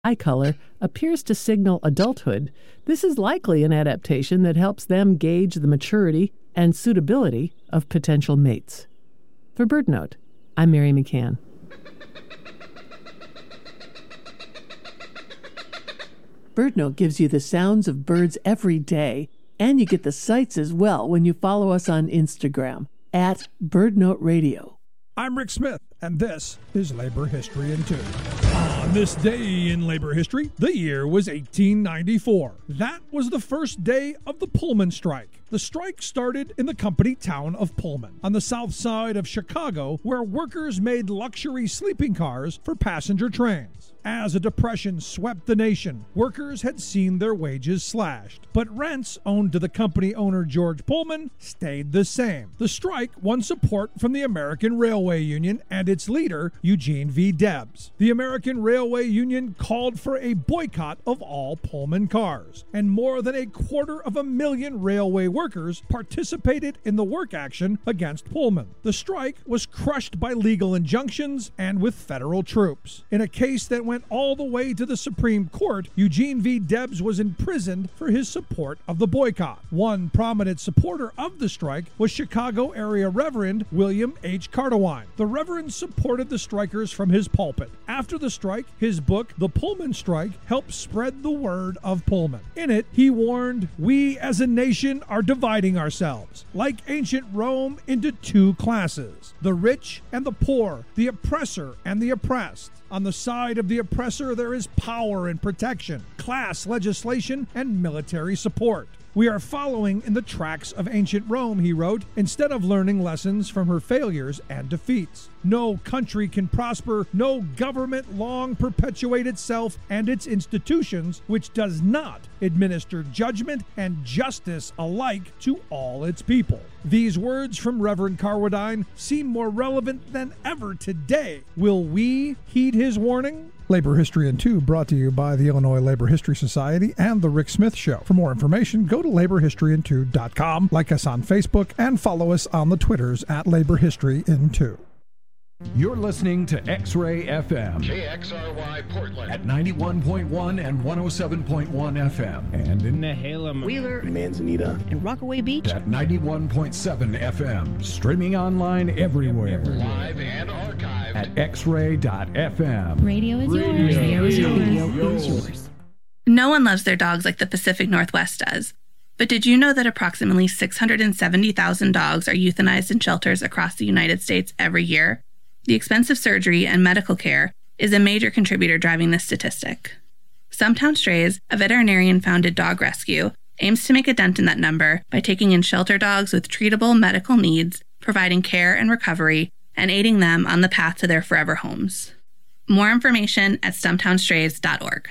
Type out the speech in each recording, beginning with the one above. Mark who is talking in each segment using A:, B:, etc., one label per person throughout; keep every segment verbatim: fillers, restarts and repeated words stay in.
A: eye color appears to signal adulthood, this is likely an adaptation that helps them gauge the maturity and suitability of potential mates. For BirdNote, I'm Mary McCann. BirdNote gives you the sounds of birds every day, and you get the sights as well when you follow us on Instagram at BirdNote Radio.
B: I'm Rick Smith, and this is Labor History in Two. On this day in labor history, the year was eighteen ninety-four. That was the first day of the Pullman strike. The strike started in the company town of Pullman, on the south side of Chicago, where workers made luxury sleeping cars for passenger trains. As a depression swept the nation, workers had seen their wages slashed. But rents owned to the company owner George Pullman stayed the same. The strike won support from the American Railway Union and its leader, Eugene V. Debs. The American Railway Union called for a boycott of all Pullman cars, and more than a quarter of a million railway workers participated in the work action against Pullman. The strike was crushed by legal injunctions and with federal troops. In a case that went all the way to the Supreme Court, Eugene V. Debs was imprisoned for his support of the boycott. One prominent supporter of the strike was Chicago area Reverend William H. Cardawine. The Reverend supported the strikers from his pulpit. After the strike, his book, The Pullman Strike, helped spread the word of Pullman. In it, he warned, "We as a nation are dividing ourselves, like ancient Rome, into two classes, the rich and the poor, the oppressor and the oppressed. On the side of the oppressor, there is power and protection, class legislation, and military support. We are following in the tracks of ancient Rome," he wrote, instead of learning lessons from her failures and defeats. No country can prosper, no government long perpetuate itself and its institutions, which does not administer judgment and justice alike to all its people. These words from Reverend Carwadine seem more relevant than ever today. Will we heed his warning? Labor History in Two, brought to you by the Illinois Labor History Society and The Rick Smith Show. For more information, go to labor history in two dot com, like us on Facebook, and follow us on the Twitters at Labor History in Two.
C: You're listening to X-Ray F M.
D: K X R Y Portland.
C: At ninety-one point one and one oh seven point one F M. And in
E: Nehalem,
F: Wheeler,
G: Manzanita,
F: and Rockaway Beach.
C: At ninety-one point seven F M. Streaming online everywhere.
D: Live and archived.
C: At x ray dot f m.
H: Radio is yours. Radio is yours. Radio is yours.
I: No one loves their dogs like the Pacific Northwest does. But did you know that approximately six hundred seventy thousand dogs are euthanized in shelters across the United States every year? The expensive surgery and medical care is a major contributor driving this statistic. Stumptown Strays, a veterinarian-founded dog rescue, aims to make a dent in that number by taking in shelter dogs with treatable medical needs, providing care and recovery, and aiding them on the path to their forever homes. More information at stumptown strays dot org.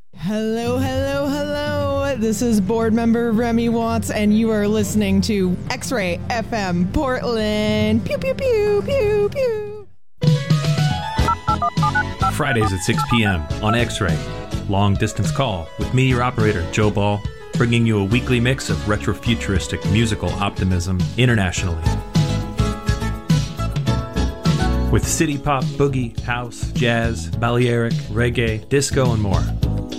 J: Hello, hello, hello. This is board member Remy Watts, and you are listening to X-Ray F M Portland. Pew, pew, pew, pew, pew.
K: Fridays at six p.m. on X-Ray. Long Distance Call with me, your operator, Joe Ball, bringing you a weekly mix of retro-futuristic musical optimism internationally. With city pop, boogie, house, jazz, Balearic, reggae, disco, and more.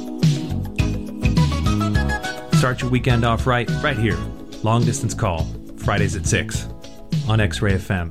K: Start your weekend off right, right here. Long Distance Call, Fridays at six on X-Ray F M.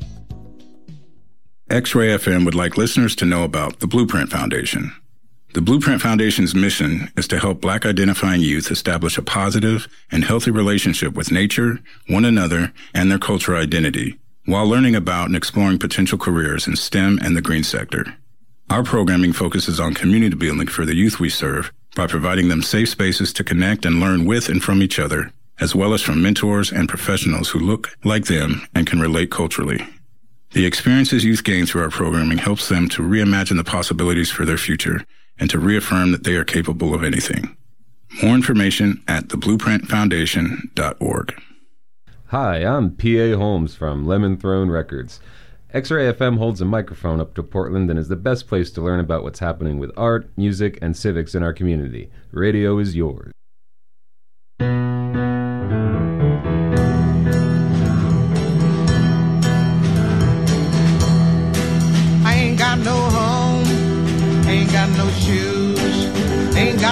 L: X-Ray F M would like listeners to know about the Blueprint Foundation. The Blueprint Foundation's mission is to help Black identifying youth establish a positive and healthy relationship with nature, one another, and their cultural identity, while learning about and exploring potential careers in STEM and the green sector. Our programming focuses on community building for the youth we serve by providing them safe spaces to connect and learn with and from each other, as well as from mentors and professionals who look like them and can relate culturally. The experiences youth gain through our programming helps them to reimagine the possibilities for their future and to reaffirm that they are capable of anything. More information at the blueprint foundation dot org.
M: Hi, I'm P A Holmes from Lemon Throne Records. X-Ray F M holds a microphone up to Portland and is the best place to learn about what's happening with art, music, and civics in our community. Radio is yours.
N: I ain't got no home, ain't got no shoes.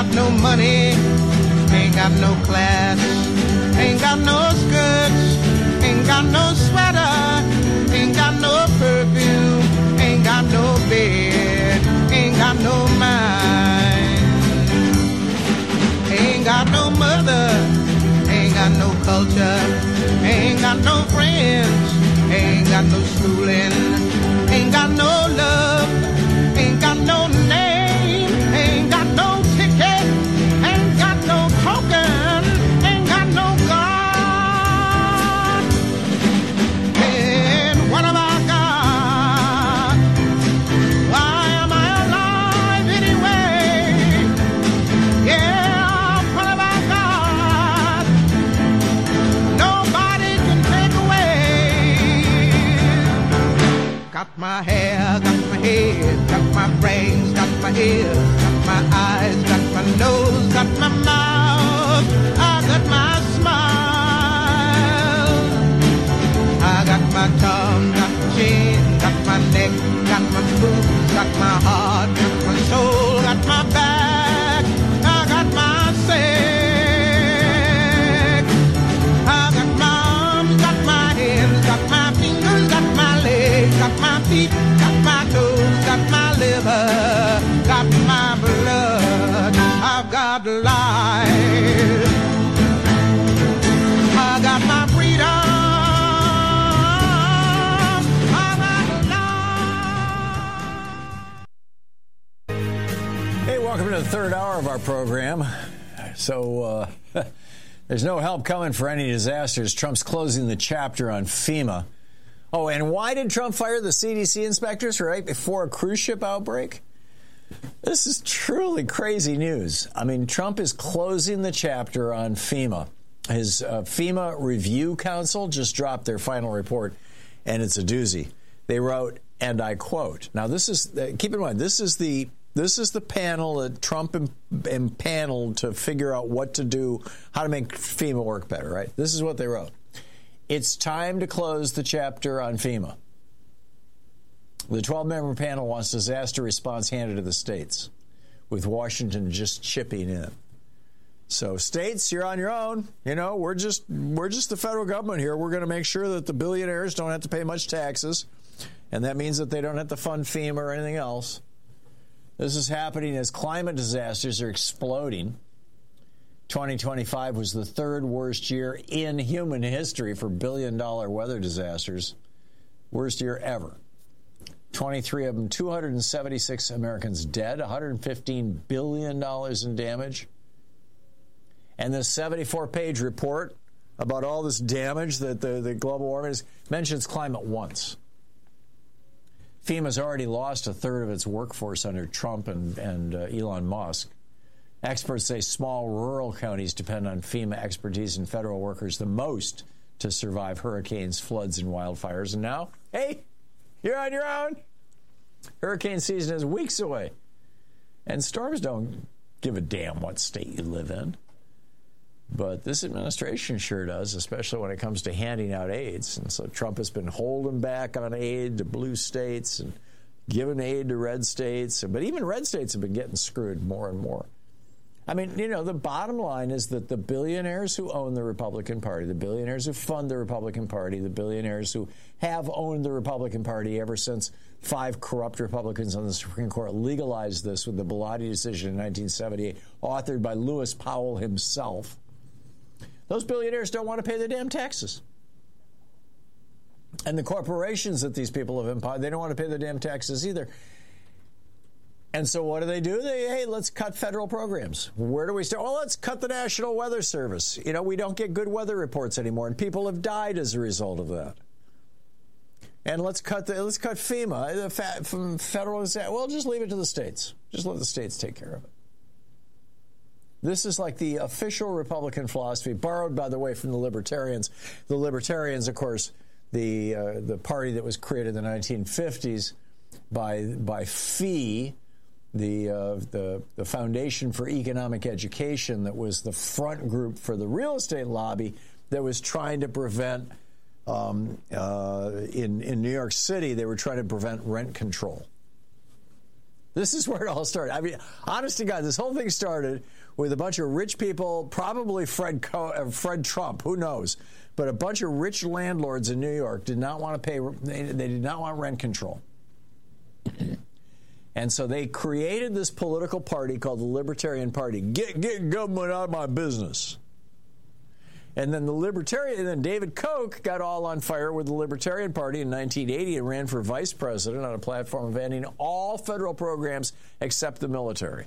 E: got no money, ain't got no class, ain't got no skirts, ain't got no sweater, ain't got no perfume, ain't got no bed, ain't got no mind, ain't got no mother, ain't got no culture, ain't got no friends, ain't got no schooling, ain't got no love, ain't got no name, ain't got no ticket, ain't got no token, ain't got no God. And what have I got? Why am I alive anyway? Yeah, what have I got? Nobody can take away. Got my hair, got my head, got my brains, got my ears, got my eyes, got my nose, got my mouth, I got my smile, I got my tongue, got my chin, got my neck, got my boobs, got my heart, got my soul, got my back, I got my sex, I got my arms, got my hands, got my fingers, got my legs, got my feet, got my toes, got my liver, got my blood, I've got life, I got my freedom, I got life.
F: Hey, welcome to the third hour of our program. So, uh, there's no help coming for any disasters. Trump's closing the chapter on FEMA. Oh, and why did Trump fire the C D C inspectors right before a cruise ship outbreak? This is truly crazy news. I mean, Trump is closing the chapter on FEMA. His uh, FEMA Review Council just dropped their final report, and it's a doozy. They wrote, and I quote, now this is, uh, keep in mind, this is the this is the panel that Trump em- empaneled to figure out what to do, how to make FEMA work better, right? This is what they wrote. It's time to close the chapter on FEMA. The twelve-member panel wants disaster response handed to the states, with Washington just chipping in. So states, you're on your own. You know, we're just we're just the federal government here. We're going to make sure that the billionaires don't have to pay much taxes, and that means that they don't have to fund FEMA or anything else. This is happening as climate disasters are exploding. twenty twenty-five was the third worst year in human history for billion-dollar weather disasters. Worst year ever. twenty-three of them, two hundred seventy-six Americans dead, one hundred fifteen billion dollars in damage. And this seventy-four page report about all this damage that the, the global warming is, mentions climate once. FEMA's already lost a third of its workforce under Trump and, and uh, Elon Musk. Experts say small rural counties depend on FEMA expertise and federal workers the most to survive hurricanes, floods, and wildfires. And now, hey, you're on your own. Hurricane season is weeks away. And storms don't give a damn what state you live in. But this administration sure does, especially when it comes to handing out aids. And so Trump has been holding back on aid to blue states and giving aid to red states. But even red states have been getting screwed more and more. I mean, you know, the bottom line is that the billionaires who own the Republican Party, the billionaires who fund the Republican Party, the billionaires who have owned the Republican Party ever since five corrupt Republicans on the Supreme Court legalized this with the Bellotti decision in nineteen seventy-eight, authored by Lewis Powell himself, those billionaires don't want to pay their damn taxes. And the corporations that these people have empowered, they don't want to pay their damn taxes either. And so what do they do? They, hey, let's cut federal programs. Where do we start? Well, let's cut the National Weather Service. You know, we don't get good weather reports anymore, and people have died as a result of that. And let's cut the, let's cut FEMA the fa- from federal. Well, just leave it to the states. Just let the states take care of it. This is like the official Republican philosophy, borrowed, by the way, from the Libertarians. The Libertarians, of course, the uh, the party that was created in the nineteen fifties by by F E E. The, uh, the the Foundation for Economic Education, that was the front group for the real estate lobby that was trying to prevent, um, uh, in, in New York City, they were trying to prevent rent control. This is where it all started. I mean, honest to God, this whole thing started with a bunch of rich people, probably Fred Co- uh, Fred Trump, who knows, but a bunch of rich landlords in New York did not want to pay, they, they did not want rent control. And so they created this political party called the Libertarian Party. Get, get government out of my business. And then the Libertarian, and then David Koch got all on fire with the Libertarian Party in nineteen eighty and ran for vice president on a platform of ending all federal programs except the military.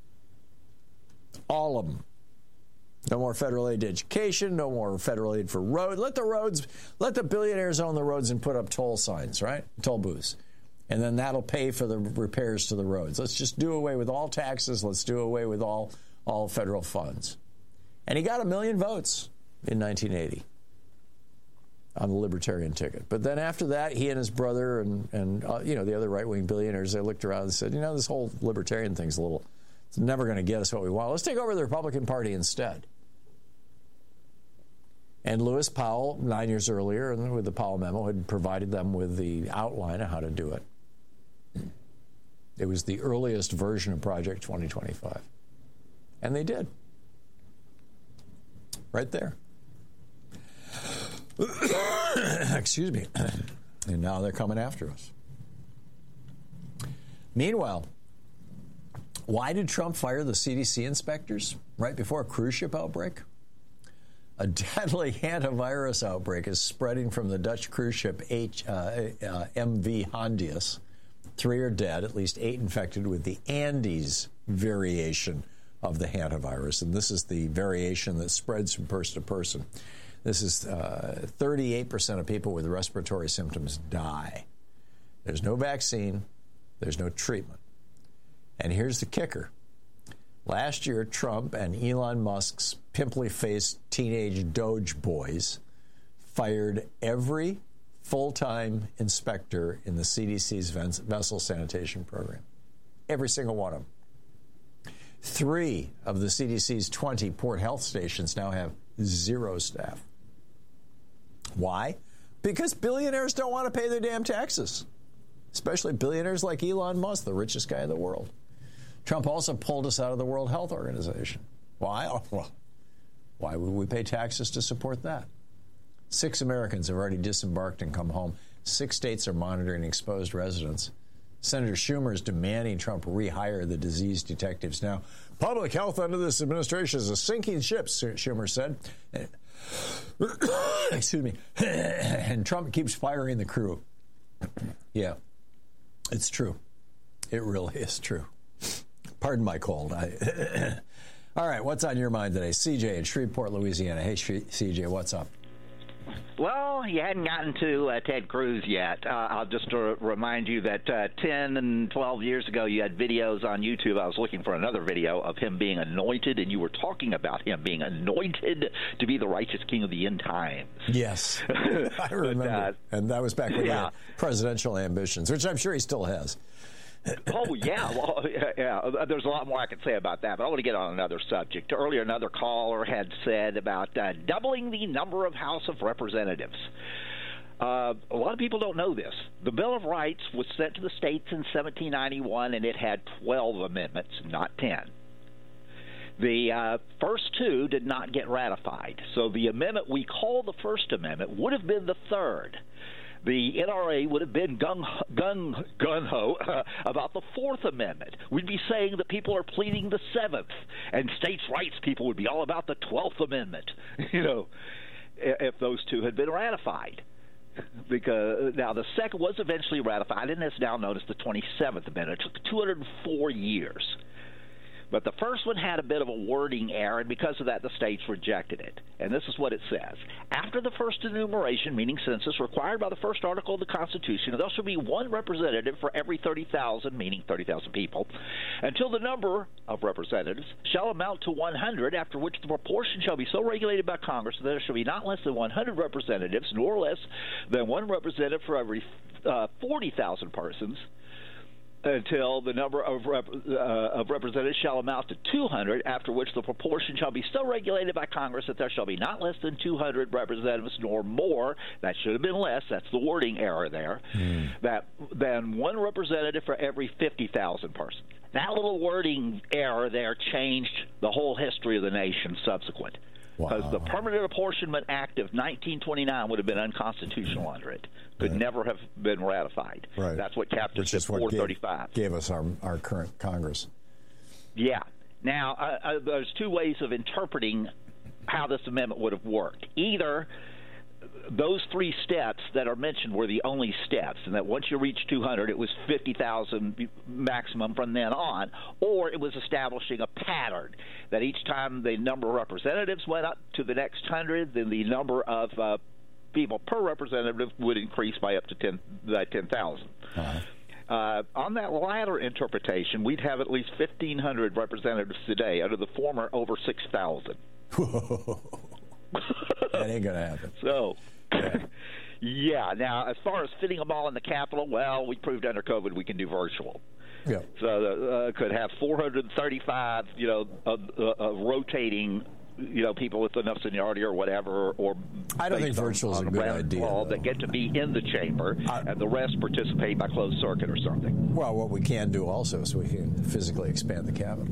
F: All of them. No more federal aid to education, no more federal aid for roads. Let the roads, let the billionaires own the roads and put up toll signs, right? Toll booths. And then that'll pay for the repairs to the roads. Let's just do away with all taxes. Let's do away with all, all federal funds. And he got a million votes in nineteen eighty on the Libertarian ticket. But then after that, he and his brother and, and uh, you know, the other right-wing billionaires, they looked around and said, you know, this whole Libertarian thing's a little, it's never going to get us what we want. Let's take over the Republican Party instead. And Lewis Powell, nine years earlier, and with the Powell memo, had provided them with the outline of how to do it. It was the earliest version of Project twenty twenty-five. And they did. Right there. Excuse me. And now they're coming after us. Meanwhile, why did Trump fire the C D C inspectors right before a cruise ship outbreak? A deadly hantavirus outbreak is spreading from the Dutch cruise ship H, uh, uh, M V Hondius. Three are dead, at least eight infected with the Andes variation of the hantavirus. And this is the variation that spreads from person to person. This is uh, thirty-eight percent of people with respiratory symptoms die. There's no vaccine. There's no treatment. And here's the kicker. Last year, Trump and Elon Musk's pimply-faced teenage Doge boys fired every full-time inspector in the C D C's vessel sanitation program. Every single one of them. Three of the C D C's twenty port health stations now have zero staff. Why? Because billionaires don't want to pay their damn taxes, especially billionaires like Elon Musk, the richest guy in the world. Trump also pulled us out of the World Health Organization. Why? Oh, well, why would we pay taxes to support that? Six Americans have already disembarked and come home. Six states are monitoring exposed residents. Senator Schumer is demanding Trump rehire the disease detectives. Now, public health under this administration is a sinking ship, Schumer said. Excuse me. And Trump keeps firing the crew. Yeah, it's true. It really is true. Pardon my cold. I All right, what's on your mind today? C J in Shreveport, Louisiana. Hey, C J, what's up?
G: Well, you hadn't gotten to uh, Ted Cruz yet. Uh, I'll just uh, remind you that uh, ten and twelve years ago, you had videos on YouTube. I was looking for another video of him being anointed, and you were talking about him being anointed to be the righteous king of the end times.
F: Yes, I remember. But, uh, and that was back when
G: yeah.
F: he had presidential ambitions, which I'm sure he still has.
G: Oh, yeah. Well, yeah. There's a lot more I could say about that, but I want to get on another subject. Earlier, another caller had said about uh, doubling the number of House of Representatives. Uh, a lot of people don't know this. The Bill of Rights was sent to the states in seventeen ninety-one, and it had twelve amendments, not ten. The uh, first two did not get ratified, so the amendment we call the First Amendment would have been the third. The N R A would have been gung, gung, gung-ho uh, about the Fourth Amendment. We'd be saying that people are pleading the Seventh, and states' rights people would be all about the Twelfth Amendment, you know, if those two had been ratified. Because now the second was eventually ratified, and it's now known as the twenty-seventh Amendment. It took two hundred four years. But the first one had a bit of a wording error, and because of that, the states rejected it. And this is what it says. After the first enumeration, meaning census, required by the first article of the Constitution, there shall be one representative for every thirty thousand, meaning thirty thousand people, until the number of representatives shall amount to one hundred, after which the proportion shall be so regulated by Congress that there shall be not less than one hundred representatives, nor less than one representative for every uh, forty thousand persons. until the number of, rep, uh, of representatives shall amount to two hundred, after which the proportion shall be so regulated by Congress that there shall be not less than two hundred representatives nor more. That should have been less. That's the wording error there. Mm. That than one representative for every fifty thousand persons. That little wording error there changed the whole history of the nation subsequent. Because wow. the Permanent Apportionment Act of nineteen twenty-nine would have been unconstitutional under it. Could right. never have been ratified.
F: Right.
G: That's what capped us
F: Which
G: at four thirty-five.
F: Gave, gave us our, our current Congress.
G: Yeah. Now, uh, uh, there's two ways of interpreting how this amendment would have worked. Either those three steps that are mentioned were the only steps, and that once you reach two hundred, it was fifty thousand maximum from then on, or it was establishing a pattern that each time the number of representatives went up to the next hundred, then the number of uh, people per representative would increase by up to ten thousand. Uh-huh. Uh, on that latter interpretation, we'd have at least fifteen hundred representatives today. Under the former, over six thousand.
F: That ain't going to happen.
G: So, yeah. yeah. Now, as far as fitting them all in the Capitol, well, we proved under COVID we can do virtual.
F: Yeah.
G: So, uh, could have four hundred thirty-five, you know, uh, uh, rotating, you know, people with enough seniority or whatever, or
F: I don't think virtual is a good idea.
G: That get to be in the chamber, I, and the rest participate by closed circuit or something.
F: Well, what we can do also is we can physically expand the Capitol.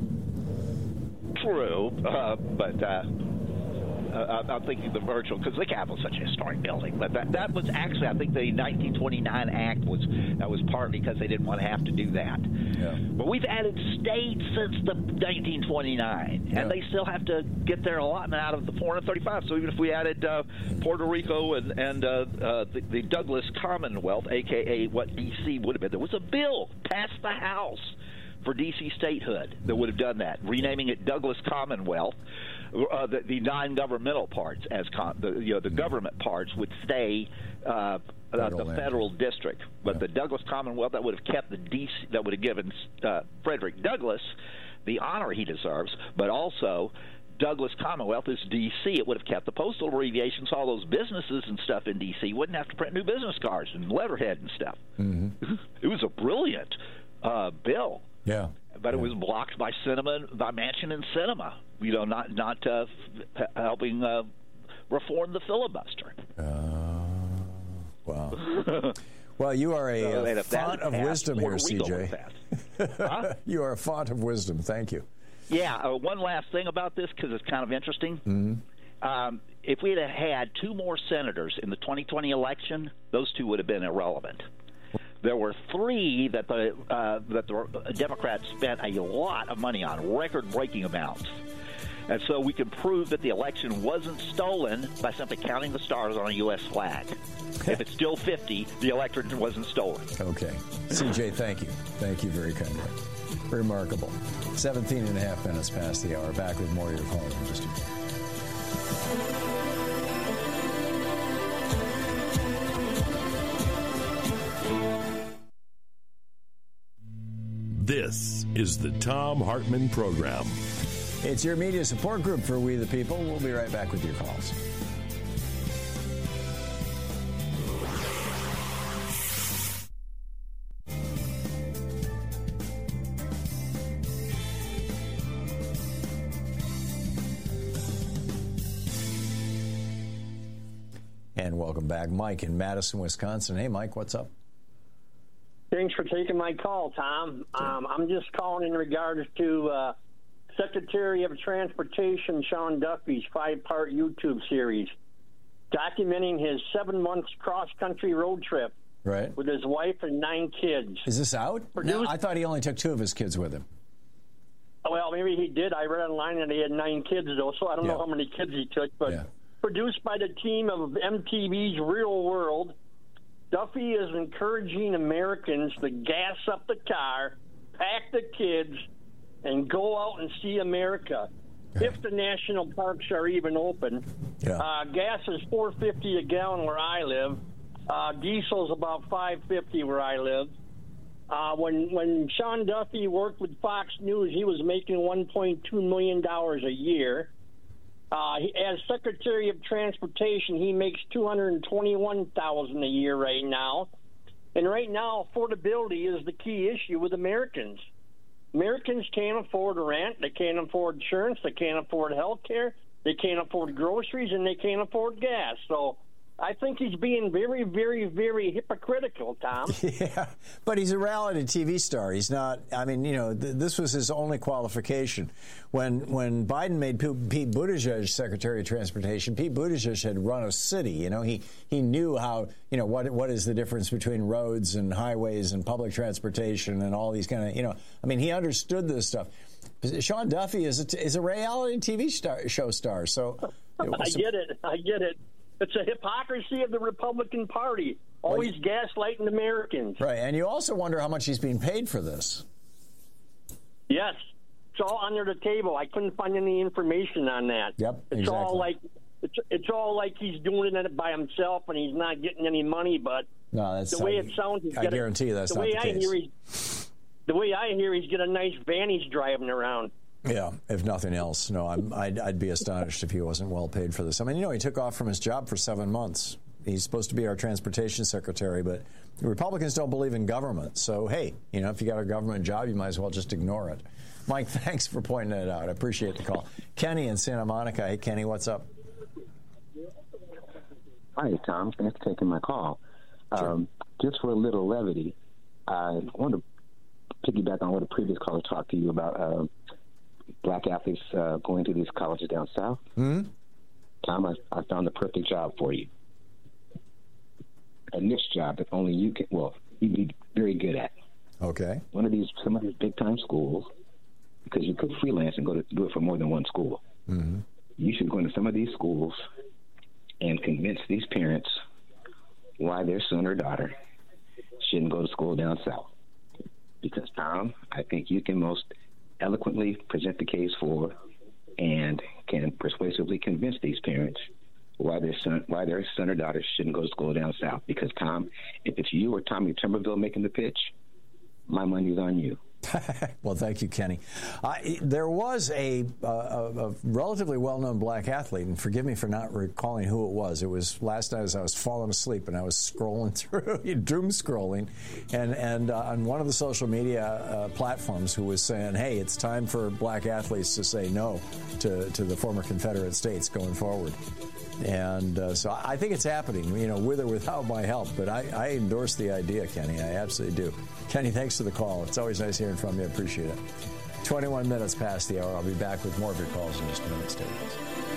G: True, uh, but. Uh, Uh, I'm thinking the virtual, because the Capitol is such a historic building. But that, that was actually, I think the nineteen twenty-nine Act was that was partly because they didn't want to have to do that.
F: Yeah.
G: But we've added states since the nineteen twenty-nine, yeah. and they still have to get their allotment out of the four hundred thirty-five. So even if we added uh, Puerto Rico and, and uh, uh, the, the Douglas Commonwealth, a k a what D C would have been, there was a bill passed the House for D C statehood that would have done that, renaming it Douglas Commonwealth. Uh, the, the non-governmental parts, as con- the you know the government parts, would stay uh, uh, the land. Federal district, but yeah. the Douglas Commonwealth, that would have kept the D C, that would have given uh, Frederick Douglass the honor he deserves, but also Douglas Commonwealth is D C. It would have kept the postal abbreviations, all those businesses and stuff in D C wouldn't have to print new business cards and letterhead and stuff.
F: Mm-hmm.
G: It was a brilliant uh, bill.
F: Yeah.
G: But
F: yeah.
G: it was blocked by Cinema, by Manchin and Cinema, you know, not not uh, f- helping uh, reform the filibuster.
F: Uh, wow. Well, you are a, so, a font of passed, wisdom here, C J. Huh? You are a font of wisdom. Thank you.
G: Yeah. Uh, one last thing about this, because it's kind of interesting.
F: Mm-hmm.
G: Um, if we had had two more senators in the twenty twenty election, those two would have been irrelevant. There were three that the uh, that the Democrats spent a lot of money on, record-breaking amounts. And so we can prove that the election wasn't stolen by simply counting the stars on a U S flag. If it's still fifty, the election wasn't stolen.
F: Okay. C J, thank you. Thank you very kindly. Remarkable. seventeen and a half minutes past the hour. Back with more of your calls in just a minute.
N: This is the Thom Hartmann Program.
F: It's your media support group for We the People. We'll be right back with your calls. And welcome back. Mike in Madison, Wisconsin. Hey, Mike, what's up?
O: Thanks for taking my call, Tom. Um, I'm just calling in regards to uh, Secretary of Transportation Sean Duffy's five-part YouTube series documenting his seven months cross-country road trip
F: right.
O: with his wife and nine kids.
F: Is this out? No, I thought he only took two of his kids with him.
O: Well, maybe he did. I read online that he had nine kids, though, so I don't yeah. know how many kids he took. But yeah. produced by the team of M T V's Real World, Duffy is encouraging Americans to gas up the car, pack the kids, and go out and see America. Okay. If the national parks are even open.
F: Yeah.
O: Uh, gas is four fifty a gallon where I live. Uh, diesel's about five fifty where I live. Uh, when when Sean Duffy worked with Fox News, he was making one point two million dollars a year. Uh, he, as Secretary of Transportation, he makes two hundred twenty-one thousand dollars a year right now. And right now, affordability is the key issue with Americans. Americans can't afford rent, they can't afford insurance, they can't afford health care, they can't afford groceries, and they can't afford gas. So I think he's being very, very, very hypocritical, Tom.
F: Yeah, but he's a reality T V star. He's not, I mean, you know, th- this was his only qualification. When when Biden made P- Pete Buttigieg Secretary of Transportation, Pete Buttigieg had run a city. You know, he, he knew how, you know, what what is the difference between roads and highways and public transportation and all these kind of, you know, I mean, he understood this stuff. Sean Duffy is a, t- is a reality T V star, show star. So
O: I get it. I get it. It's a hypocrisy of the Republican Party, always well, gaslighting Americans.
F: Right, and you also wonder how much he's being paid for this.
O: Yes, it's all under the table. I couldn't find any information on that.
F: Yep,
O: it's
F: exactly.
O: all like it's it's all like he's doing it by himself and he's not getting any money. But
F: no, that's
O: the way
F: I,
O: it sounds. He's
F: I guarantee you that's
O: the
F: not
O: way
F: the
O: I
F: case.
O: Hear he's, the way I hear, he's got a nice van he's driving around.
F: Yeah, if nothing else. No, I'm, I'd, I'd be astonished if he wasn't well paid for this. I mean, you know, he took off from his job for seven months. He's supposed to be our transportation secretary, but the Republicans don't believe in government. So, hey, you know, if you got a government job, you might as well just ignore it. Mike, thanks for pointing that out. I appreciate the call. Kenny in Santa Monica. Hey, Kenny, what's up?
P: Hi, Tom. Thanks for taking my call.
F: Sure.
P: Um, just for a little levity, I want to piggyback on what a previous caller talked to you about. Uh, black athletes uh, going to these colleges down south.
F: Mm-hmm.
P: Tom, I, I found the perfect job for you. A niche job that only you can, well, you'd be very good at.
F: Okay.
P: One of these, some of these big-time schools, because you could freelance and go to do it for more than one school.
F: Mm-hmm.
P: You should go into some of these schools and convince these parents why their son or daughter shouldn't go to school down south. Because, Tom, I think you can most eloquently present the case for and can persuasively convince these parents why their son why their son or daughter shouldn't go to school down south. Because, Tom, if it's you or Tommy Tuberville making the pitch, my money's on you.
F: Well, thank you, Kenny. Uh, there was a, uh, a, a relatively well-known black athlete, and forgive me for not recalling who it was. It was last night as I was falling asleep and I was scrolling through, doom scrolling, and, and uh, on one of the social media uh, platforms who was saying, hey, it's time for black athletes to say no to, to the former Confederate states going forward. And uh, so I think it's happening, you know, with or without my help. But I, I endorse the idea, Kenny. I absolutely do. Kenny, thanks for the call. It's always nice hearing from you. I appreciate it. twenty-one minutes past the hour. I'll be back with more of your calls in just a minute. Stay with us.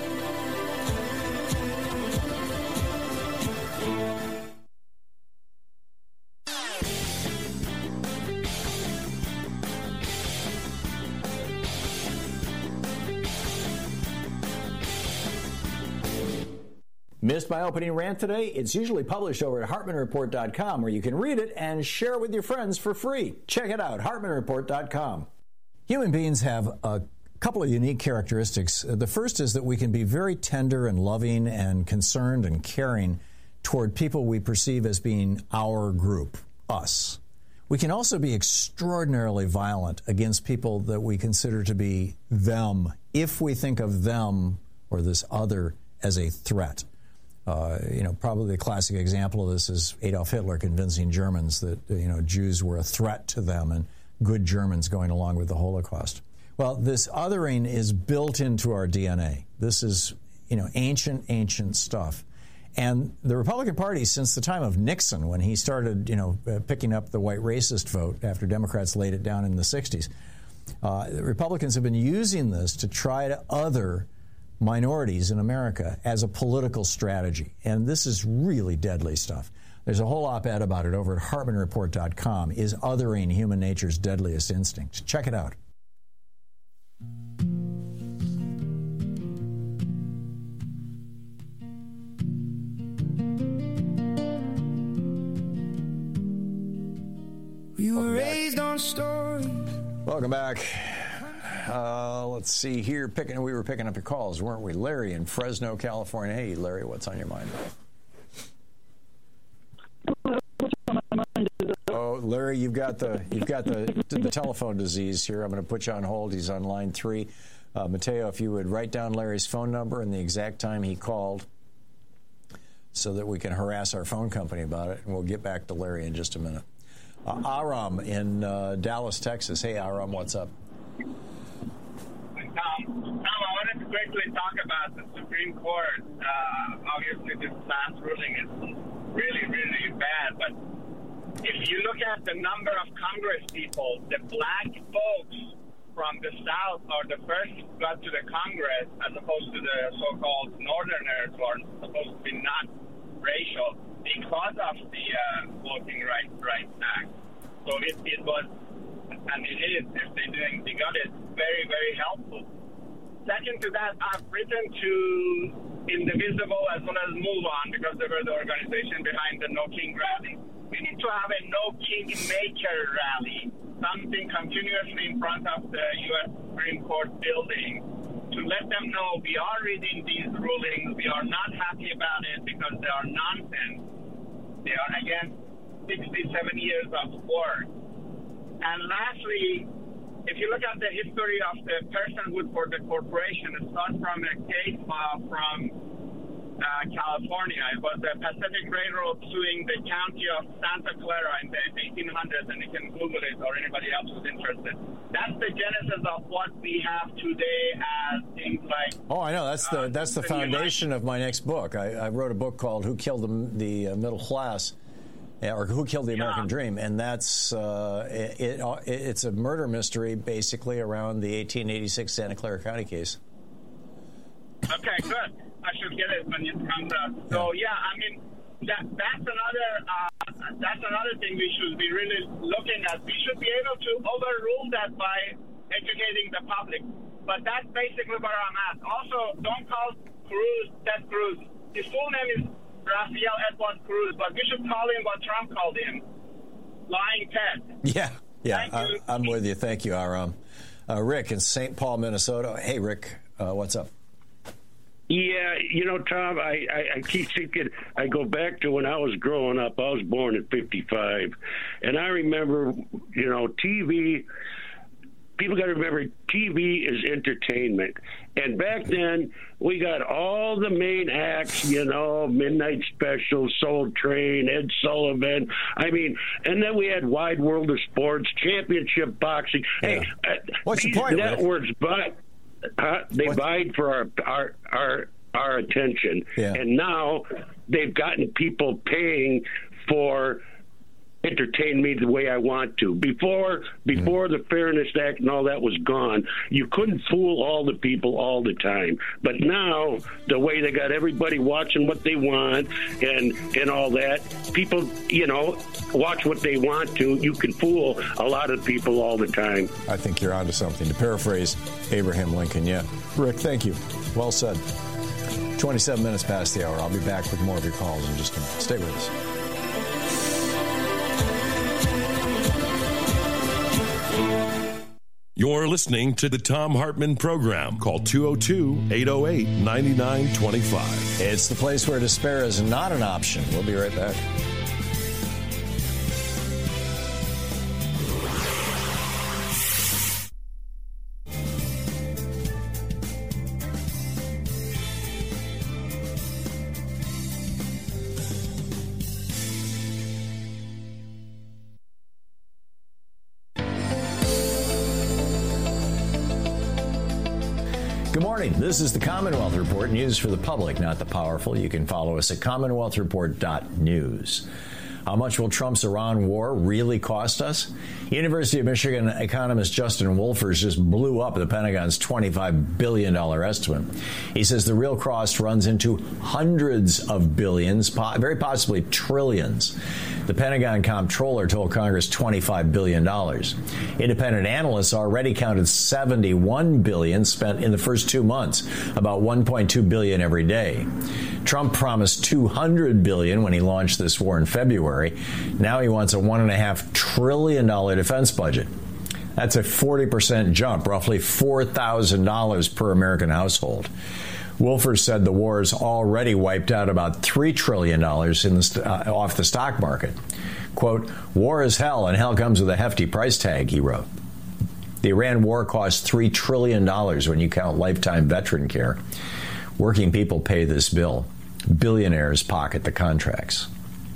F: Missed my opening rant today? It's usually published over at Hartman Report dot com, where you can read it and share it with your friends for free. Check it out, Hartman Report dot com. Human beings have a couple of unique characteristics. The first is that we can be very tender and loving and concerned and caring toward people we perceive as being our group, us. We can also be extraordinarily violent against people that we consider to be them, if we think of them or this other as a threat. Uh, you know, probably the classic example of this is Adolf Hitler convincing Germans that, you know, Jews were a threat to them and good Germans going along with the Holocaust. Well, this othering is built into our D N A. This is, you know, ancient, ancient stuff. And the Republican Party, since the time of Nixon, when he started, you know, uh, picking up the white racist vote after Democrats laid it down in the sixties, uh, the Republicans have been using this to try to other minorities in America as a political strategy. And this is really deadly stuff. There's a whole op-ed about it over at Hartman Report dot com. Is othering human nature's deadliest instinct? Check it out.
Q: We were raised on stories.
F: Welcome back. Uh, let's see here. Picking, we were picking up your calls, weren't we? Larry in Fresno, California. Hey, Larry, what's on your mind? Oh, Larry, you've got the you've got the the telephone disease here. I'm going to put you on hold. He's on line three. Uh, Mateo, if you would write down Larry's phone number and the exact time he called, so that we can harass our phone company about it, and we'll get back to Larry in just a minute. Uh, Aram in uh, Dallas, Texas. Hey, Aram, what's up?
R: Tom, Tom, I wanted to quickly talk about the Supreme Court. Uh, obviously, this last ruling is really, really bad, but if you look at the number of Congress people, the black folks from the South are the first who got to the Congress, as opposed to the so-called Northerners who are supposed to be not racial, because of the uh, Voting Rights Rights Act. So it, it was, and it is, if they doing, they got it, very, very helpful. Second to that, I've written to Indivisible as well as Move On, because they were the organization behind the No King rally. We need to have a No King Maker rally, something continuously in front of the U S Supreme Court building, to let them know we are reading these rulings, we are not happy about it because they are nonsense. They are against sixty-seven years of work. And lastly, if you look at the history of the personhood for the corporation, it starts from a case file from uh, California. It was the Pacific Railroad suing the county of Santa Clara in the eighteen hundreds, and you can Google it, or anybody else who's interested. That's the genesis of what we have today as things like...
F: Oh, I know. That's the uh, that's the foundation of my next book. I, I wrote a book called Who Killed the, the uh, Middle Class? Or Who Killed the American yeah. Dream, and that's uh, it, it, it's a murder mystery basically around the eighteen eighty-six Santa Clara County case.
R: Okay, good. I should get it when it comes out. So yeah, I mean that that's another uh, that's another thing we should be really looking at. We should be able to overrule that by educating the public. But that's basically where I'm at. Also, don't call Cruz Ted Cruz. His full name is Rafael Edward Cruz, but we should call him what Trump called him, Lying Ted.
F: Yeah, yeah, I, I'm with you. Thank you, Aram. Uh, Rick in Saint Paul, Minnesota. Hey, Rick, uh, what's up?
S: Yeah, you know, Tom, I, I, I keep thinking, I go back to when I was growing up. I was born in fifty-five, and I remember, you know, T V... People got to remember, T V is entertainment. And back then, we got all the main acts, you know, Midnight Special, Soul Train, Ed Sullivan. I mean, and then we had Wide World of Sports, Championship Boxing. Yeah. Hey, uh,
F: What's
S: these
F: the point,
S: networks, but uh, they What's... vied for our our our, our attention.
F: Yeah.
S: And now they've gotten people paying for entertain me the way I want to. Before before mm-hmm. the Fairness Act and all that was gone, you couldn't fool all the people all the time. But now, the way they got everybody watching what they want and and all that, people, you know, watch what they want to. You can fool a lot of people all the time.
F: I think you're onto something. To paraphrase Abraham Lincoln, yeah. Rick, thank you. Well said. twenty-seven minutes past the hour. I'll be back with more of your calls in just a minute. Stay with us.
N: You're listening to the Thom Hartmann Program. Call two oh two, eight oh eight, nine nine two five.
F: It's the place where despair is not an option. We'll be right back. Good morning. This is the Commonwealth Report, news for the public, not the powerful. You can follow us at commonwealth report dot news. How much will Trump's Iran war really cost us? University of Michigan economist Justin Wolfers just blew up the Pentagon's twenty-five billion dollars estimate. He says the real cost runs into hundreds of billions, very possibly trillions. The Pentagon comptroller told Congress twenty-five billion dollars. Independent analysts already counted seventy-one billion dollars spent in the first two months, about one point two billion dollars every day. Trump promised two hundred billion dollars when he launched this war in February. Now he wants a one point five trillion dollars defense budget. That's a forty percent jump, roughly four thousand dollars per American household. Wolfers said the war has already wiped out about three trillion dollars in the, uh, off the stock market. Quote, war is hell, and hell comes with a hefty price tag, he wrote. The Iran war cost three trillion dollars when you count lifetime veteran care. Working people pay this bill. Billionaires pocket the contracts.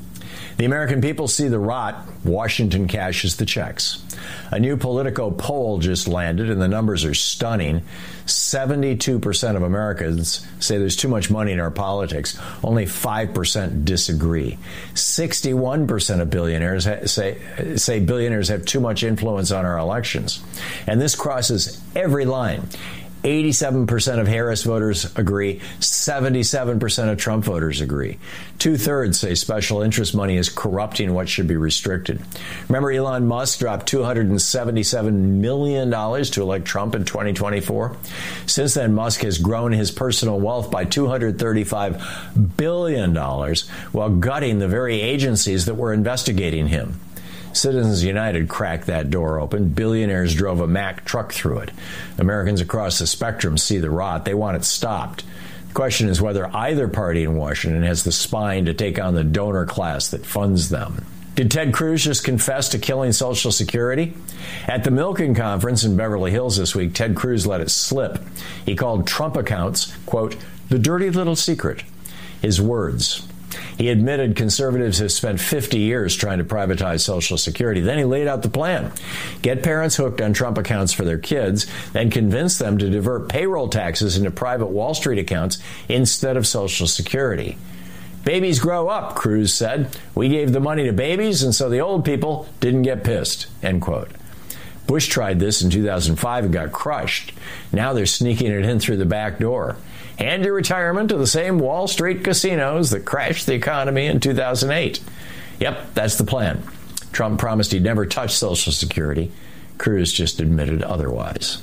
F: The American people see the rot. Washington cashes the checks. A new Politico poll just landed, and the numbers are stunning. seventy-two percent of Americans say there's too much money in our politics. Only five percent disagree. sixty-one percent of billionaires ha- say, say billionaires have too much influence on our elections. And this crosses every line. eighty-seven percent of Harris voters agree. seventy-seven percent of Trump voters agree. Two-thirds say special interest money is corrupting what should be restricted. Remember, Elon Musk dropped two hundred seventy-seven million dollars to elect Trump in twenty twenty-four? Since then, Musk has grown his personal wealth by two hundred thirty-five billion dollars while gutting the very agencies that were investigating him. Citizens United cracked that door open. Billionaires drove a Mack truck through it. Americans across the spectrum see the rot. They want it stopped. The question is whether either party in Washington has the spine to take on the donor class that funds them. Did Ted Cruz just confess to killing Social Security? At the Milken Conference in Beverly Hills this week, Ted Cruz let it slip. He called Trump accounts, quote, the dirty little secret. His words. He admitted conservatives have spent fifty years trying to privatize Social Security. Then he laid out the plan. Get parents hooked on Trump accounts for their kids, then convince them to divert payroll taxes into private Wall Street accounts instead of Social Security. Babies grow up, Cruz said. We gave the money to babies, and so the old people didn't get pissed, end quote. Bush tried this in two thousand five and got crushed. Now they're sneaking it in through the back door. Hand your retirement to the same Wall Street casinos that crashed the economy in two thousand eight. Yep, that's the plan. Trump promised he'd never touch Social Security. Cruz just admitted otherwise.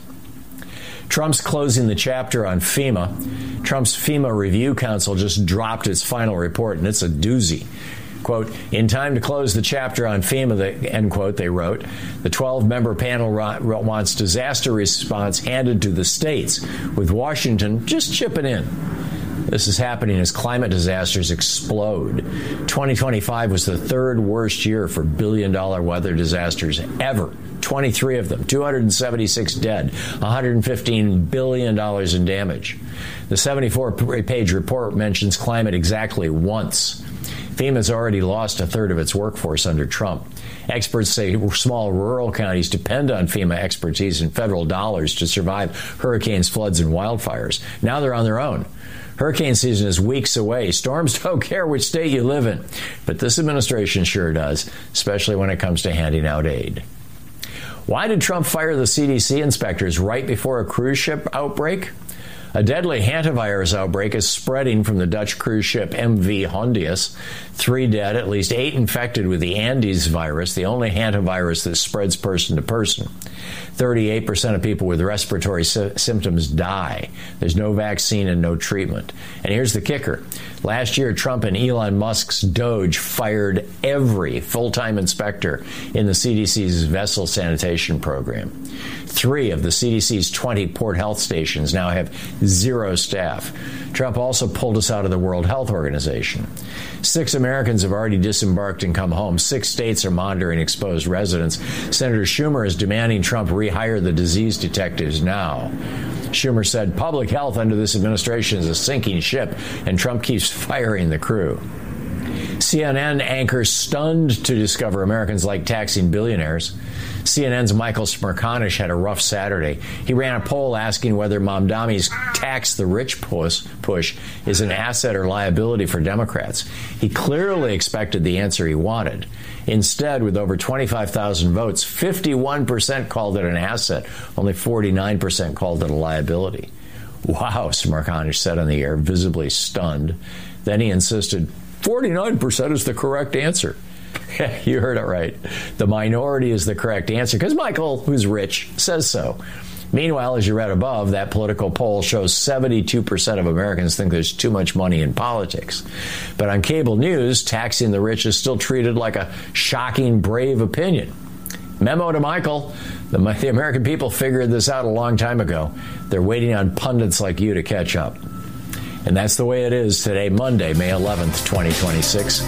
F: Trump's closing the chapter on FEMA. Trump's FEMA Review Council just dropped its final report, and it's a doozy. Quote, in time to close the chapter on FEMA, the, end quote, they wrote, the twelve-member panel wants disaster response handed to the states, with Washington just chipping in. This is happening as climate disasters explode. twenty twenty-five was the third worst year for billion-dollar weather disasters ever. twenty-three of them, two hundred seventy-six dead, one hundred fifteen billion dollars in damage. The seventy-four page report mentions climate exactly once. FEMA's already lost a third of its workforce under Trump. Experts say small rural counties depend on FEMA expertise and federal dollars to survive hurricanes, floods, and wildfires. Now they're on their own. Hurricane season is weeks away. Storms don't care which state you live in. But this administration sure does, especially when it comes to handing out aid. Why did Trump fire the C D C inspectors right before a cruise ship outbreak? A deadly hantavirus outbreak is spreading from the Dutch cruise ship M V Hondius. Three dead, at least eight infected with the Andes virus, the only hantavirus that spreads person to person. thirty-eight percent of people with respiratory sy- symptoms die. There's no vaccine and no treatment. And here's the kicker. Last year, Trump and Elon Musk's Doge fired every full-time inspector in the C D C's vessel sanitation program. Three of the C D C's twenty port health stations now have zero staff. Trump also pulled us out of the World Health Organization. Six Americans have already disembarked and come home. Six states are monitoring exposed residents. Senator Schumer is demanding Trump rehire the disease detectives now. Schumer said public health under this administration is a sinking ship, and Trump keeps firing the crew. C N N anchors stunned to discover Americans like taxing billionaires. C N N's Michael Smerconish had a rough Saturday. He ran a poll asking whether Mamdani's tax the rich push, push is an asset or liability for Democrats. He clearly expected the answer he wanted. Instead, with over twenty-five thousand votes, fifty-one percent called it an asset. Only forty-nine percent called it a liability. Wow, Smerconish said on the air, visibly stunned. Then he insisted, forty-nine percent is the correct answer. You heard it right. The minority is the correct answer because Michael, who's rich, says so. Meanwhile, as you read above, that political poll shows seventy-two percent of Americans think there's too much money in politics. But on cable news, taxing the rich is still treated like a shocking, brave opinion. Memo to Michael. The, the American people figured this out a long time ago. They're waiting on pundits like you to catch up. And that's the way it is today, Monday, May eleventh, twenty twenty-six.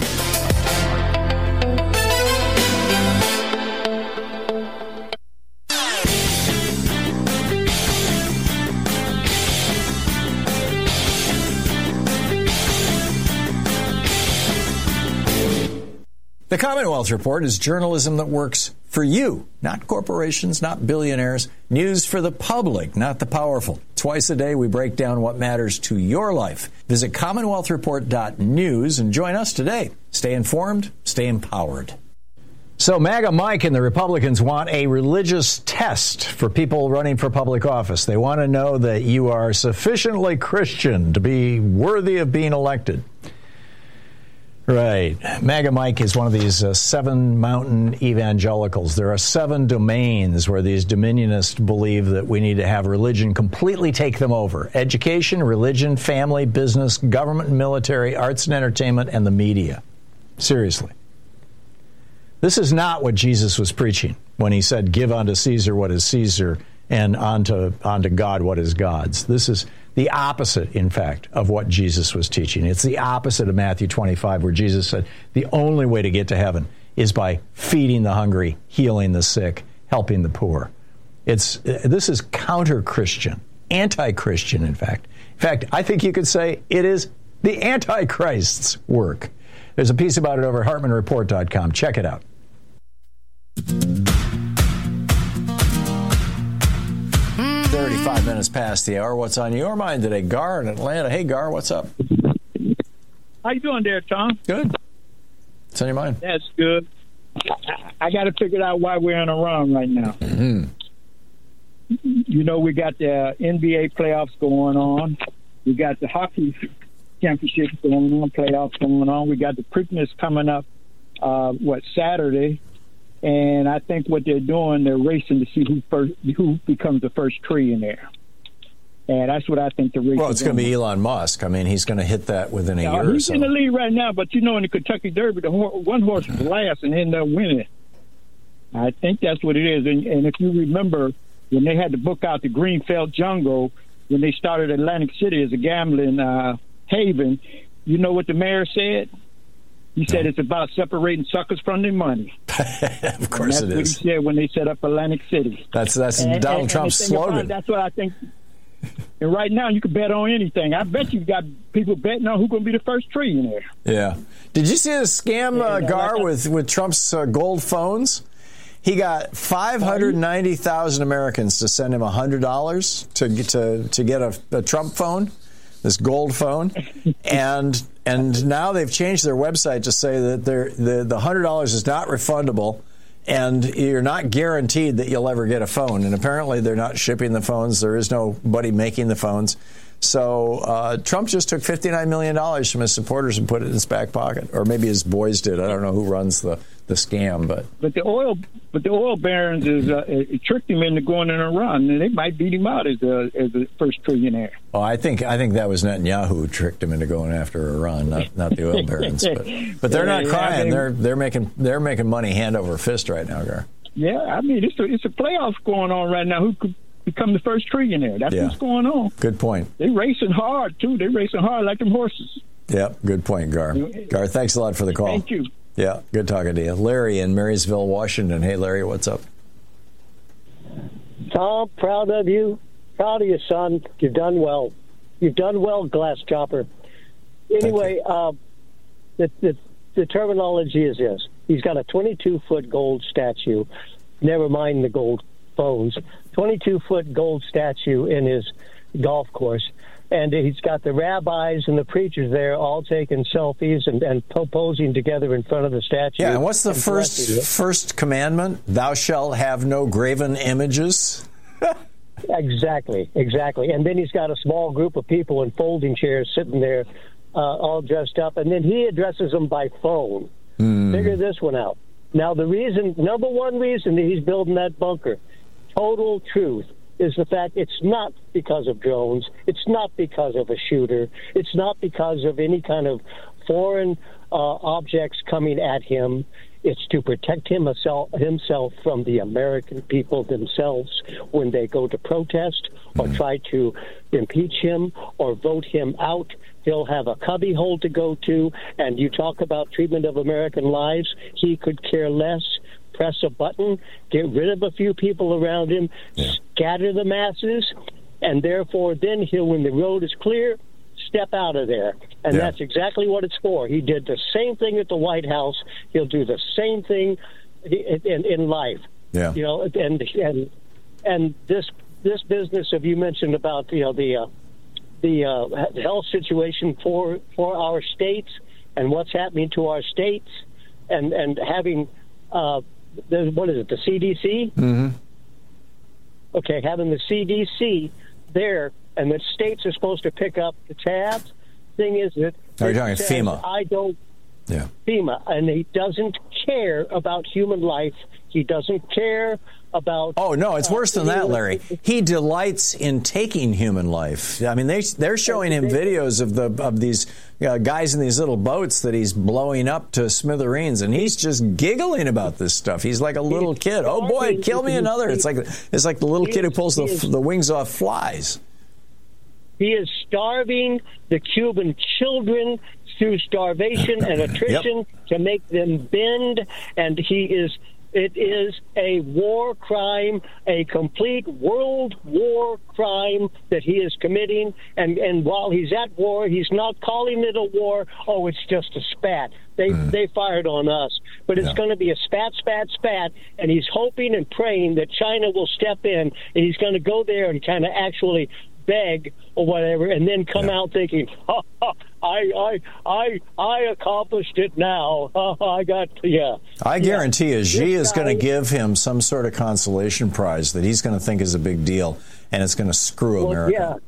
F: The Commonwealth Report is journalism that works for you, not corporations, not billionaires. News for the public, not the powerful. Twice a day, we break down what matters to your life. Visit commonwealth report dot news and join us today. Stay informed, stay empowered. So MAGA Mike and the Republicans want a religious test for people running for public office. They want to know that you are sufficiently Christian to be worthy of being elected. Right. MAGA Mike is one of these uh, seven mountain evangelicals. There are seven domains where these dominionists believe that we need to have religion completely take them over. Education, religion, family, business, government and military, arts and entertainment, and the media. Seriously. This is not what Jesus was preaching when he said, give unto Caesar what is Caesar and unto, unto God what is God's. This is the opposite, in fact, of what Jesus was teaching. It's the opposite of Matthew twenty-five, where Jesus said the only way to get to heaven is by feeding the hungry, healing the sick, helping the poor. It's this is counter-Christian, anti-Christian, in fact. In fact, I think you could say it is the Antichrist's work. There's a piece about it over at hartman report dot com. Check it out. thirty-five minutes past the hour. What's on your mind today? Gar in Atlanta. Hey, Gar, what's up?
T: How you doing there, Tom?
F: Good. What's on your mind?
T: That's good. I, I got to figure out why we're on a run right now.
F: Mm-hmm.
T: You know, we got the N B A playoffs going on. We got the hockey championships going on, playoffs going on. We got the Preakness coming up, uh, what, Saturday. And I think what they're doing, they're racing to see who first, who becomes the first trillionaire. And that's what I think the race
F: Well, it's
T: is
F: going to be Elon Musk. I mean, he's going to hit that within a
T: now,
F: year or
T: he's
F: so.
T: in the lead right now, but you know, in the Kentucky Derby, the ho- one horse was last and ended up winning. I think that's what it is. And, and if you remember, when they had to book out the Greenfield Jungle, when they started Atlantic City as a gambling uh, haven, you know what the mayor said? He said it's about separating suckers from their money.
F: Of course
T: and
F: it is.
T: That's what he said when they set up Atlantic City.
F: That's that's
T: and,
F: Donald
T: and,
F: Trump's
T: and
F: slogan.
T: About, that's what I think. And right now, you can bet on anything. I bet you've got people betting on who's going to be the first trillionaire.
F: Yeah. Did you see the scam, uh,
T: And, uh,
F: Gar,
T: like I-
F: with, with Trump's uh, gold phones? He got five hundred ninety thousand Americans to send him one hundred dollars to get, to, to get a, a Trump phone, this gold phone. and and now they've changed their website to say that they're, the, the one hundred dollars is not refundable, and you're not guaranteed that you'll ever get a phone. And apparently they're not shipping the phones. There is nobody making the phones. So uh, Trump just took fifty-nine million dollars from his supporters and put it in his back pocket. Or maybe his boys did. I don't know who runs the, the scam. But
T: But the oil, but the oil barons is uh, it tricked him into going in a run, and they might beat him out as the as the first trillionaire.
F: oh, I think I think that was Netanyahu who tricked him into going after Iran, not not the oil barons. But, but they're not
T: Yeah,
F: crying.
T: I mean-
F: they're they're making they're making money hand over fist right now, Gar.
T: Yeah, I mean it's a it's a playoffs going on right now. Who could become the first trillionaire? That's
F: Yeah.
T: what's going on.
F: Good point.
T: They racing hard too. They racing hard like them horses.
F: Yeah, good point, Gar. Gar, thanks a lot for the call.
T: Thank you.
F: Yeah, good talking to you. Larry in Marysville, Washington. Hey, Larry, what's up?
U: Tom, proud of you. Proud of you, son. You've done well. You've done well, Glass Chopper. Anyway, uh, the, the, the terminology is this. He's got a twenty-two foot gold statue. Never mind the gold phones. twenty-two foot gold statue in his golf course. And he's got the rabbis and the preachers there all taking selfies and, and posing together in front of the statue.
F: Yeah, and what's the
T: and
F: first
T: blessing it.
F: first commandment? Thou shalt have no graven images.
U: Exactly, exactly. And then he's got a small group of people in folding chairs sitting there uh, all dressed up. And then he addresses them by phone.
F: Mm.
U: Figure this one out. Now, the reason, number one reason that he's building that bunker, total truth, is the fact it's not because of drones. It's not because of a shooter. It's not because of any kind of foreign uh, objects coming at him. It's to protect himself, himself from the American people themselves when they go to protest or
F: Mm.
U: try to impeach him or vote him out. He'll have a cubbyhole to go to, and you talk about treatment of American lives. He could care less. Press a button, get rid of a few people around him, yeah. scatter the masses, and therefore then he'll, when the road is clear, step out of there. And
F: Yeah.
U: that's exactly what it's for. He did the same thing at the White House. He'll do the same thing in, in, in life.
F: Yeah.
U: You know, and and and this this business of you mentioned about you know the uh, the uh, health situation for for our states and what's happening to our states, and and having uh, the, what is it, the C D C?
F: Mm-hmm.
U: Okay, having the C D C there, and the states are supposed to pick up the tabs. Thing is that
F: Are you
U: it
F: talking
U: says,
F: FEMA?
U: I don't.
F: Yeah.
U: FEMA, and he doesn't care about human life. He doesn't care about.
F: Oh no, it's worse than that, Larry. He delights in taking human life. I mean, they they're showing him videos of the of these uh, guys in these little boats that he's blowing up to smithereens, and he's just giggling about this stuff. He's like a little kid. Oh boy, kill me another. It's like it's like the little kid who pulls the the wings off flies.
U: He is starving the Cuban children through starvation and attrition
F: Yep.
U: to make them bend, and he is. It is a war crime, a complete world war crime that he is committing. And, and while he's at war, he's not calling it a war. Oh, it's just a spat. They mm. they fired on us. But it's yeah. going to be a spat, spat, spat. And he's hoping and praying that China will step in, and he's going to go there and kind of actually beg or whatever, and then come yeah. out thinking, ha, ha, I, I, I, I accomplished it now. Ha, ha, I got, yeah.
F: I guarantee
U: yeah.
F: you, Xi
U: This
F: is going to
U: guy-
F: give him some sort of consolation prize that he's going to think is a big deal, and it's going to screw
U: Well,
F: America.
U: yeah.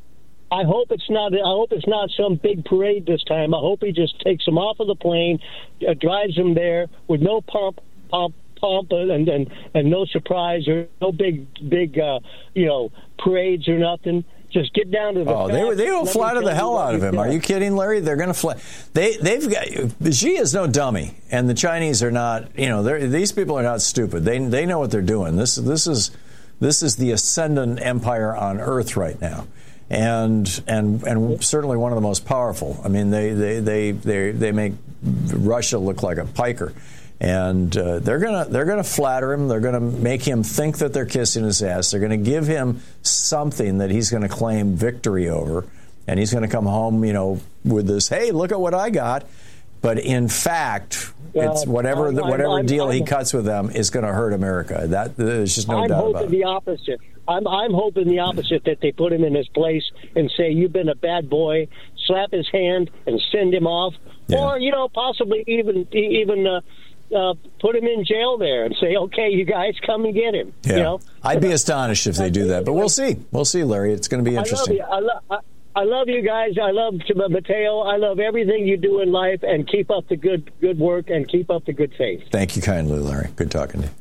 U: I hope it's not. I hope it's not some big parade this time. I hope he just takes them off of the plane, uh, drives them there with no pomp, pomp, pomp, and and and no surprise or no big, big, uh, you know, parades or nothing. Just get down to the.
F: Oh, they they will flatter the hell out of him. Are you kidding, Larry? They're going to flat. They they've got. Xi is no dummy, and the Chinese are not. You know, these people are not stupid. They they know what they're doing. This this is this is the ascendant empire on Earth right now, and and and certainly one of the most powerful. I mean, they they they they they make Russia look like a piker. And uh, they're gonna they're gonna flatter him. They're gonna make him think that they're kissing his ass. They're gonna give him something that he's gonna claim victory over, and he's gonna come home, you know, with this. Hey, look at what I got! But in fact,
U: Well,
F: it's whatever
U: I'm-
F: the, whatever
U: I'm-
F: deal he
U: I'm-
F: cuts with them is going to hurt America. That there's just no
U: I'm
F: doubt
U: hoping
F: about it.
U: the opposite. I'm I'm hoping the opposite, that they put him in his place and say, "You've been a bad boy," slap his hand and send him off,
F: Yeah.
U: or you know, possibly even even uh, uh, put him in jail there and say, "Okay, you guys come and get him."
F: Yeah.
U: You know,
F: I'd be astonished if they do that, but we'll see. We'll see, Larry. It's going to be interesting.
U: I love you. I love. I, I love you guys. I love Mateo. I love everything you do in life, and keep up the good good work and keep up the good faith.
F: Thank you kindly, Larry. Good talking to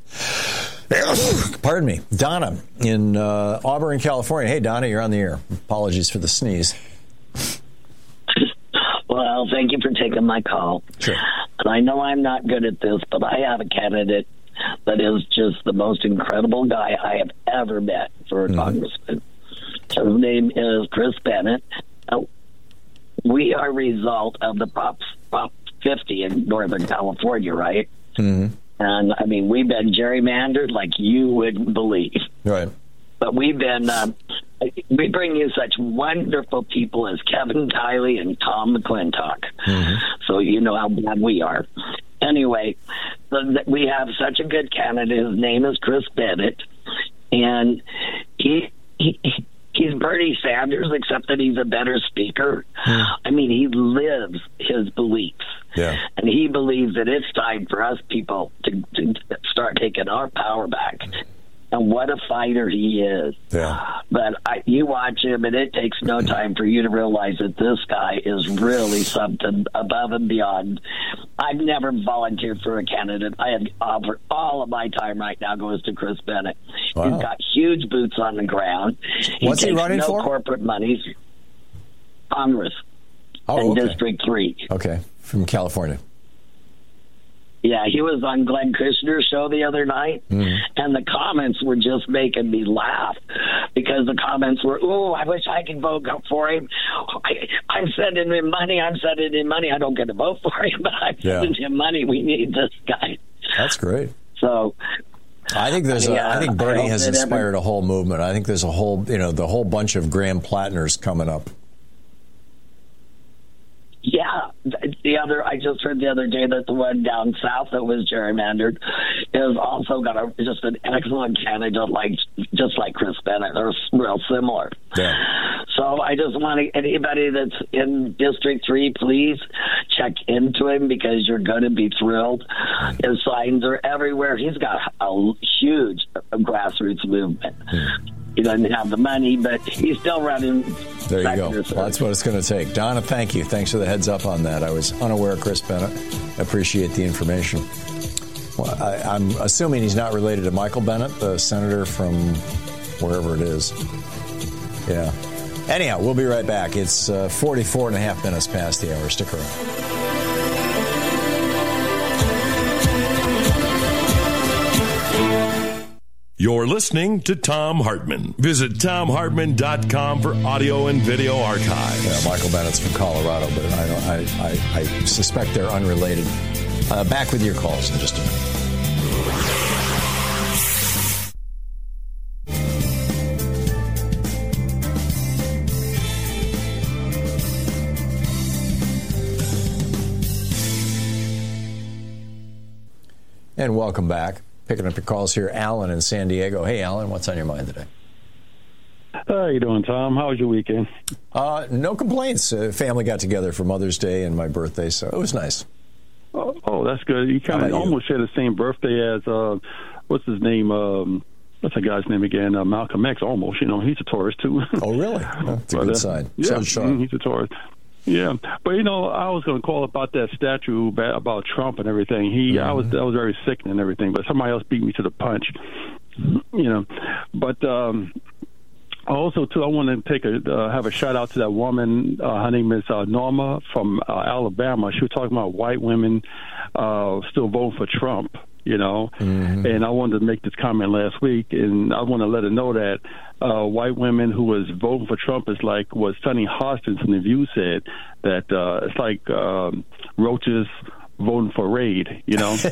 F: you. Pardon me. Donna in uh, Auburn, California. Hey, Donna, you're on the air. Apologies for the sneeze.
A: Well, thank you for taking my call.
F: Sure.
A: And I know I'm not good at this, but I have a candidate that is just the most incredible guy I have ever met for a mm-hmm. congressman. His name is Chris Bennett. Uh, we are a result of the Prop, Prop fifty in Northern California, right?
F: Mm-hmm.
A: And, I mean, we've been gerrymandered like you wouldn't believe.
F: Right.
A: But we've been, um, we bring you such wonderful people as Kevin Kiley and Tom McClintock.
F: Mm-hmm.
A: So you know how bad we are. Anyway, we have such a good candidate. His name is Chris Bennett. And he... he He's Bernie Sanders, except that he's a better speaker. Mm. I mean, he lives his beliefs.
F: Yeah.
A: And he believes that it's time for us people to, to start taking our power back. And what a fighter he is.
F: Yeah.
A: But I, you watch him, and it takes no time for you to realize that this guy is really something above and beyond. I've never volunteered for a candidate. I have offered all of my time right now goes to Chris Bennett.
F: Wow.
A: He's got huge boots on the ground. He
F: What's he
A: takes
F: running
A: no
F: for?
A: corporate monies. Congress
F: Oh,
A: in
F: okay.
A: District three.
F: Okay, from California.
A: Yeah, he was on Glenn Kushner's show the other night,
F: mm.
A: and the comments were just making me laugh because the comments were, "Oh, I wish I could vote for him. I, I'm sending him money. I'm sending him money. I don't get to vote for him, but I'm
F: Yeah.
A: sending him money. We need this guy."
F: That's great.
A: So,
F: I think there's a,
A: Yeah,
F: I think
A: I
F: Bernie
A: hope
F: has
A: that
F: inspired
A: every-
F: a whole movement. I think there's a whole, you know, the whole bunch of Graham Plattners coming up.
A: Yeah, the other I just heard the other day that the one down south that was gerrymandered is also got a just an excellent candidate, like just like Chris Bennett. They're real similar.
F: Yeah.
A: So I just want to, anybody that's in District Three, please check into him because you're going to be thrilled. His signs are everywhere. He's got a huge grassroots movement. He doesn't have the money, but he's still running.
F: There you go. Well, that's what it's going to take. Donna, thank you. Thanks for the heads up on that. I was unaware of Chris Bennett. I appreciate the information. Well, I, I'm assuming he's not related to Michael Bennett, the senator from wherever it is. Yeah. Anyhow, we'll be right back. It's uh, forty-four and a half minutes past the hour. Stick around.
N: You're listening to Thom Hartmann. Visit Thom Hartmann dot com for audio and video archives.
F: Yeah, Michael Bennett's from Colorado, but I, don't, I, I, I suspect they're unrelated. Uh, back with your calls in just a minute. And welcome back. Picking up your calls here, Alan in San Diego. Hey, Alan, what's on your mind today?
B: How you doing, Tom? How was your weekend?
F: Uh, no complaints. Uh, family got together for Mother's Day and my birthday, so it was nice.
B: Oh, oh that's good. You kind of almost share the same birthday as, uh, what's his name? Um, what's the guy's name again? Uh, Malcolm X, almost. You know, he's a Taurus, too.
F: Oh, really? That's a
B: but,
F: good
B: uh,
F: sign.
B: Yeah,
F: So is Sean.
B: he's a Taurus. Yeah, but you know, I was going to call about that statue about Trump and everything. He, mm-hmm. I was, that was very sickening and everything. But somebody else beat me to the punch, you know. But um, also, too, I want to take a uh, have a shout out to that woman. Uh, her name is uh, Norma from uh, Alabama. She was talking about white women uh, still voting for Trump. You know, mm-hmm. and I wanted to make this comment last week, and I want to let her know that uh, white women who was voting for Trump is like what Sonny Hostin from The View said, that uh, it's like um, roaches voting for Raid, you know?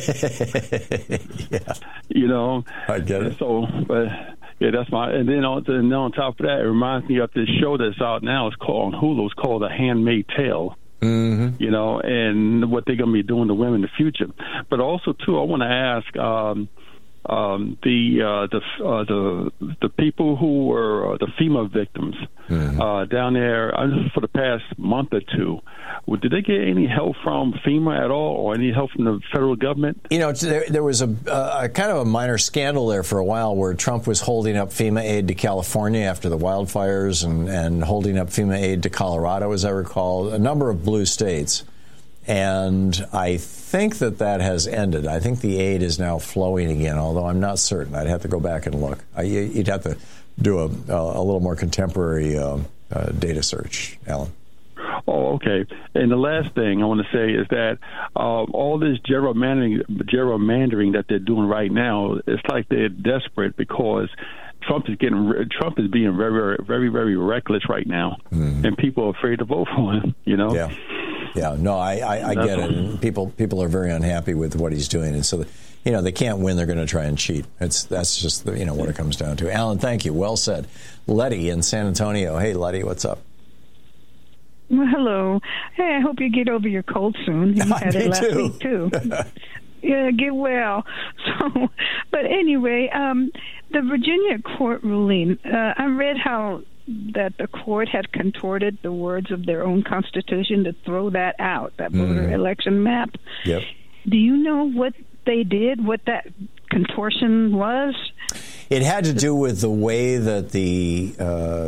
F: Yeah.
B: You know?
F: I get it.
B: So, but, yeah, that's my, and then on, and then on top of that, it reminds me of this show that's out now. It's called, on Hulu, it's called The Handmaid's Tale.
F: Mm-hmm.
B: You know, and what they're going to be doing to women in the future. But also, too, I want to ask um, um, the uh, the uh, the the people who were uh, the FEMA victims mm-hmm. uh, down there uh, for the past month or two. Well, did they get any help from FEMA at all, or any help from the federal government?
F: You know, there, there was a, a kind of a minor scandal there for a while where Trump was holding up FEMA aid to California after the wildfires and, and holding up FEMA aid to Colorado, as I recall, a number of blue states. And I think that that has ended. I think the aid is now flowing again, although I'm not certain. I'd have to go back and look. I, you'd have to do a, a little more contemporary uh, uh, data search, Alan.
B: Oh, okay. And the last thing I want to say is that uh, all this gerrymandering, gerrymandering that they're doing right now, it's like they're desperate because Trump is getting Trump is being very, very, very, very reckless right now, mm-hmm. and people are afraid to vote for him. You know.
F: Yeah. Yeah. No, I, I, I get it. And people people are very unhappy with what he's doing, and so the, you know they can't win. They're going to try and cheat. It's that's just the, you know what it comes down to. Alan, thank you. Well said. Letty in San Antonio. Hey, Letty, what's up?
V: Well, hello. Hey, I hope you get over your cold soon. You had it last
F: too.
V: week, too. Yeah, get well. So, but anyway, um, the Virginia court ruling, uh, I read how that the court had contorted the words of their own constitution to throw that out, that voter mm. election map. Yep. Do you know what they did, what that contortion was?
F: It had to do with the way that the... Uh,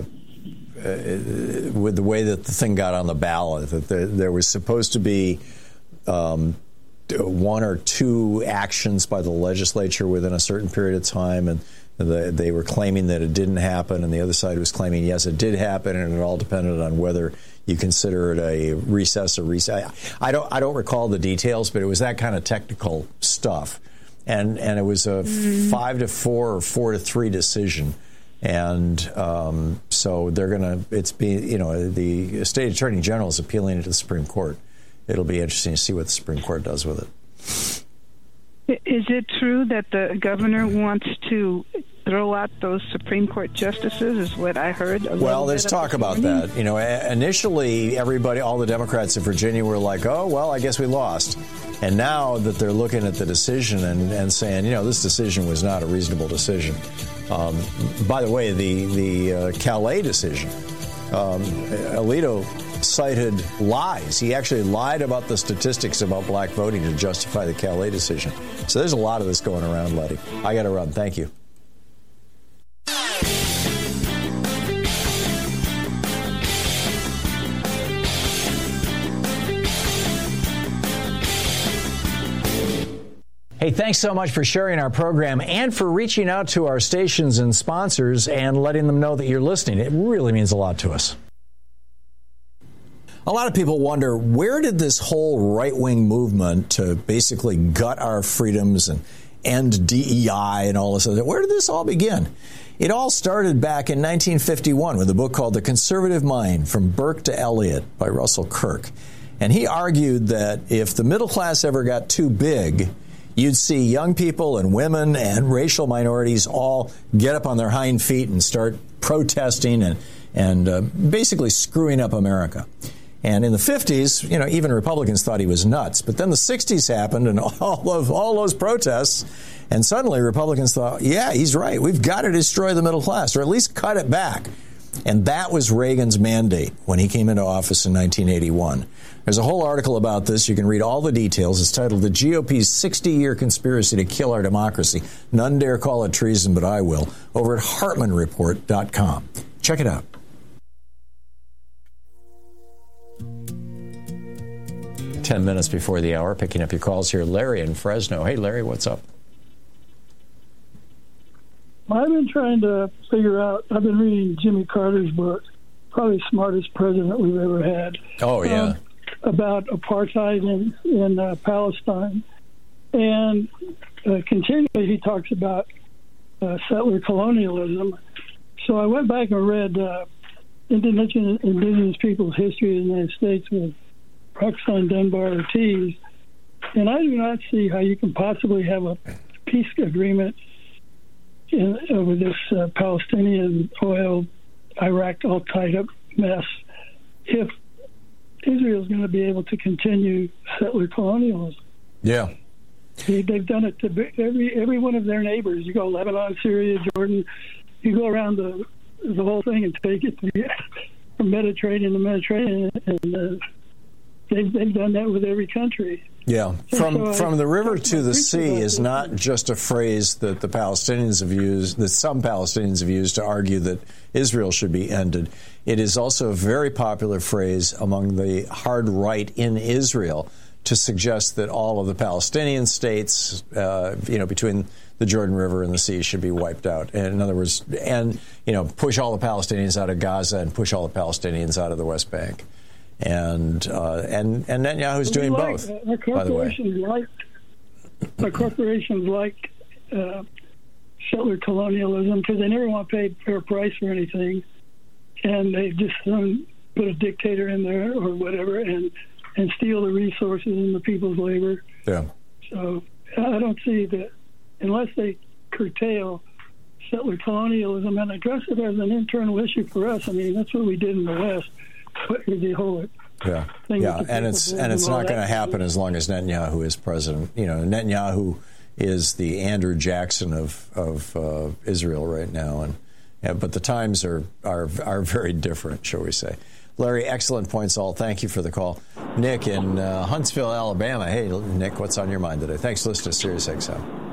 F: Uh, with the way that the thing got on the ballot, that there, there was supposed to be um, one or two actions by the legislature within a certain period of time, and the, they were claiming that it didn't happen, and the other side was claiming, yes, it did happen, and it all depended on whether you consider it a recess or recess. I don't, I don't recall the details, but it was that kind of technical stuff, and and it was a mm. five to four or four to three decision. And um, so they're going to, it's be, you know, the state attorney general is appealing it to the Supreme Court. It'll be interesting to see what the Supreme Court does with it.
V: Is it true that the governor wants to throw out those Supreme Court justices, is what I heard.
F: Well, there's talk about that. You know, initially, everybody, all the Democrats in Virginia were like, oh, well, I guess we lost. And now that they're looking at the decision and, and saying, you know, this decision was not a reasonable decision. Um, by the way, the, the uh, Calais decision, um, Alito cited lies. He actually lied about the statistics about black voting to justify the Calais decision. So there's a lot of this going around, Letty. I got to run. Thank you. Hey, thanks so much for sharing our program and for reaching out to our stations and sponsors and letting them know that you're listening. It really means a lot to us. A lot of people wonder, where did this whole right-wing movement to basically gut our freedoms and end D E I and all this other, where did this all begin? It all started back in nineteen fifty-one with a book called The Conservative Mind, From Burke to Eliot by Russell Kirk. And he argued that if the middle class ever got too big, you'd see young people and women and racial minorities all get up on their hind feet and start protesting and, and uh, basically screwing up America. And in the fifties, you know, even Republicans thought he was nuts. But then the sixties happened and all of all those protests, and suddenly Republicans thought, yeah, he's right. We've got to destroy the middle class, or at least cut it back. And that was Reagan's mandate when he came into office in nineteen eighty-one. There's a whole article about this. You can read all the details. It's titled The G O P's sixty-year Conspiracy to Kill Our Democracy. None dare call it treason, but I will. Over at Hartman Report dot com. Check it out. Ten minutes before the hour, picking up your calls here. Larry in Fresno. Hey, Larry, what's up?
C: I've been trying to figure out, I've been reading Jimmy Carter's book, probably the smartest president we've ever had.
F: Oh, yeah.
C: Um, about apartheid in, in uh, Palestine. And uh, continually he talks about uh, settler colonialism. So I went back and read uh, Indigenous, Indigenous Peoples' History of the United States with Roxanne Dunbar Ortiz, and I do not see how you can possibly have a peace agreement in, over this uh, Palestinian oil, Iraq all tied up mess if Israel is going to be able to continue settler colonialism.
F: Yeah.
C: They, they've done it to every every one of their neighbors. You go Lebanon, Syria, Jordan, you go around the the whole thing and take it to the, from Mediterranean to Mediterranean, and uh, they've, they've done that with every country.
F: Yeah, from
C: so
F: from
C: I,
F: the river to the sea is
C: this.
F: not just a phrase that the Palestinians have used, that some Palestinians have used to argue that Israel should be ended. It is also a very popular phrase among the hard right in Israel to suggest that all of the Palestinian states, uh, you know, between the Jordan River and the sea should be wiped out. And in other words, and, you know, push all the Palestinians out of Gaza and push all the Palestinians out of the West Bank. And uh, and and Netanyahu's doing
C: like,
F: both,
C: uh, our
F: by the way.
C: corporations like our corporations like uh, settler colonialism because they never want to pay fair price for anything, and they just um, put a dictator in there or whatever, and and steal the resources and the people's labor.
F: Yeah.
C: So I don't see that unless they curtail settler colonialism and address it as an internal issue for us. I mean, that's what we did in the West. The whole
F: yeah, yeah, and it's and it's not going to happen as long as Netanyahu is president. You know, Netanyahu is the Andrew Jackson of of uh, Israel right now, and yeah, but the times are are are very different, shall we say? Larry, excellent points, all. Thank you for the call. Nick in uh, Huntsville, Alabama. Hey, Nick, what's on your mind today? Thanks for listening to Sirius X M.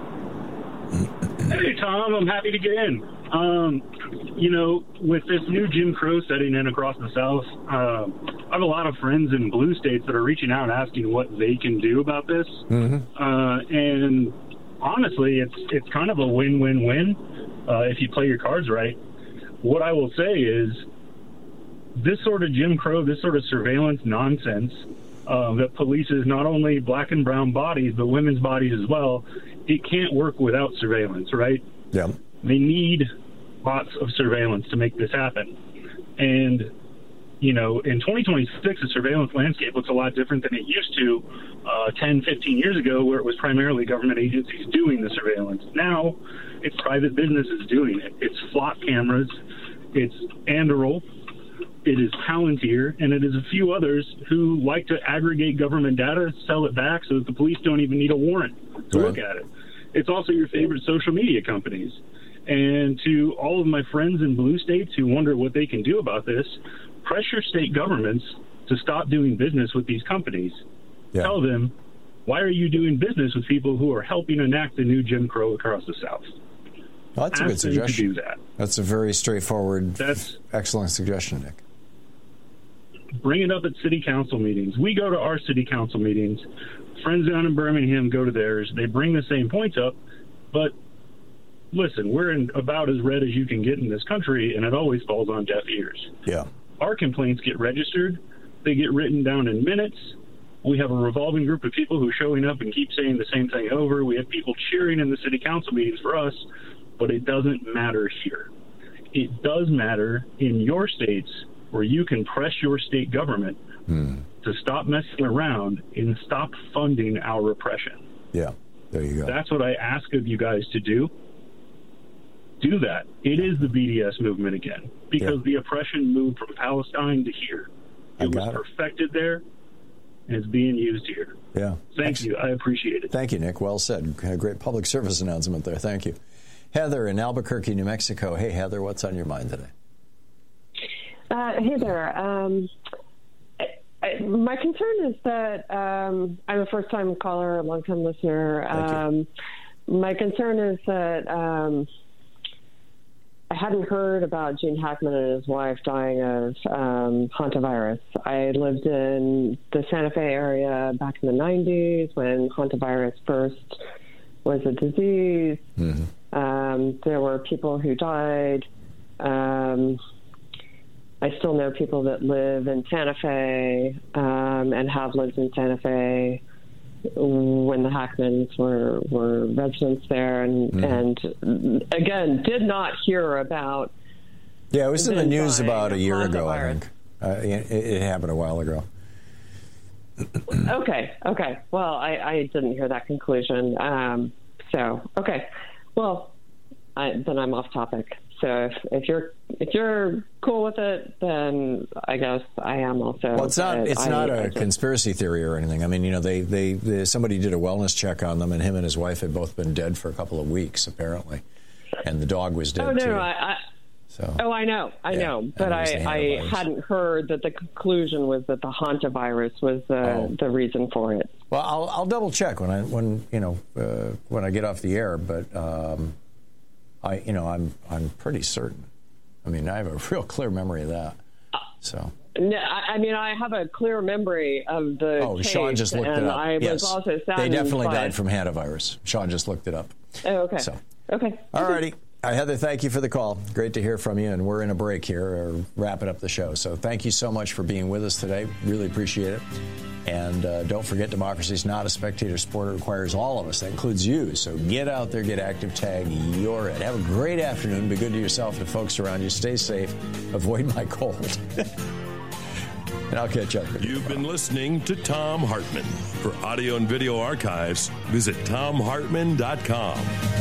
D: Hey, Tom, I'm happy to get in. Um, you know, with this new Jim Crow setting in across the South, uh, I have a lot of friends in blue states that are reaching out and asking what they can do about this.
F: Mm-hmm.
D: Uh, and honestly, it's it's kind of a win-win-win uh, if you play your cards right. What I will say is this sort of Jim Crow, this sort of surveillance nonsense uh, that polices not only black and brown bodies, but women's bodies as well, it can't work without surveillance, right?
F: Yeah.
D: They need lots of surveillance to make this happen. And You know, in twenty twenty-six, the surveillance landscape looks a lot different than it used to uh, ten, fifteen years ago, where it was primarily government agencies doing the surveillance. Now, it's private businesses doing it. It's Flock cameras, it's Anduril, it is Palantir, and it is a few others who like to aggregate government data, sell it back so that the police don't even need a warrant to
F: Right.
D: look at it. It's also your favorite social media companies. And to all of my friends in blue states who wonder what they can do about this, pressure state governments to stop doing business with these companies.
F: Yeah.
D: Tell them, why are you doing business with people who are helping enact the new Jim Crow across the South?
F: Well, that's a
D: Ask
F: good
D: them
F: suggestion.
D: to do that.
F: That's a very straightforward,
D: That's-
F: excellent suggestion, Nick.
D: Bring it up at city council meetings. We go to our city council meetings. Friends down in Birmingham go to theirs. They bring the same points up, but listen, we're in about as red as you can get in this country, and it always falls on deaf ears.
F: Yeah.
D: Our complaints get registered. They get written down in minutes. We have a revolving group of people who are showing up and keep saying the same thing over. We have people cheering in the city council meetings for us, but it doesn't matter here. It does matter in your states where you can press your state government
F: Hmm.
D: to stop messing around and stop funding our repression.
F: Yeah, there you go.
D: That's what I ask of you guys to do. Do that. It is the B D S movement again, because
F: Yeah.
D: the oppression moved from Palestine to here.
F: I
D: It was
F: got it.
D: perfected there, and it's being used here.
F: Yeah.
D: Thank you. I appreciate it.
F: Thank you, Nick. Well said. A great public service announcement there. Thank you. Heather in Albuquerque, New Mexico. Hey, Heather, what's on your mind today?
H: Uh, hey there. Um, I, I, my concern is that um, I'm a first-time caller, a long-time listener. Um, my concern is that um, I hadn't heard about Gene Hackman and his wife dying of um, hantavirus. I lived in the Santa Fe area back in the nineties when hantavirus first was a disease.
F: Mm-hmm.
H: Um, there were people who died. Um, I still know people that live in Santa Fe um, and have lived in Santa Fe when the Hackmans were, were residents there. And,
F: Mm-hmm.
H: and again, did not hear about.
F: Yeah, it was in the
H: them
F: news
H: dying
F: about a
H: of
F: year ago, I
H: hantavirus.
F: think. Uh, it, it happened a while ago.
H: Okay, okay. Well, I, I didn't hear that conclusion. Um, so, okay. Well, I, then I'm off topic. So if, if you're if you're cool with it, then I guess I am also.
F: Well, it's not.
H: But
F: It's
H: I,
F: not
H: I
F: a
H: just-
F: conspiracy theory or anything. I mean, you know, they, they, they somebody did a wellness check on them, and him and his wife had both been dead for a couple of weeks, apparently, and the dog was dead
H: Oh no,
F: too.
H: no I, I,
F: So.
H: oh, I know, I
F: Yeah,
H: know, but
F: and it was
H: I,
F: the
H: I
F: hantavirus.
H: hadn't heard that the conclusion was that the hantavirus was the
F: Oh.
H: the reason for it.
F: Well, I'll, I'll double check when I when you know uh, when I get off the air, but um, I you know I'm I'm pretty certain. I mean, I have a real clear memory of that. So.
H: No, I, I mean, I have a clear memory of the
F: Oh,
H: case,
F: Sean just looked
H: and
F: it up.
H: I was
F: yes.
H: also saddened
F: They definitely
H: by
F: died
H: it.
F: from hantavirus. Sean just looked it up.
H: Oh, okay.
F: So.
H: Okay.
F: All righty. Uh, Heather, thank you for the call. Great to hear from you, and we're in a break here, or wrapping up the show. So thank you so much for being with us today. Really appreciate it. And uh, don't forget, democracy is not a spectator sport. It requires all of us. That includes you. So get out there, get active, tag, you're it. Have a great afternoon. Be good to yourself and the folks around you. Stay safe. Avoid my cold. And I'll catch up with you.
N: You've been listening to Thom Hartmann. For audio and video archives, visit thom hartmann dot com.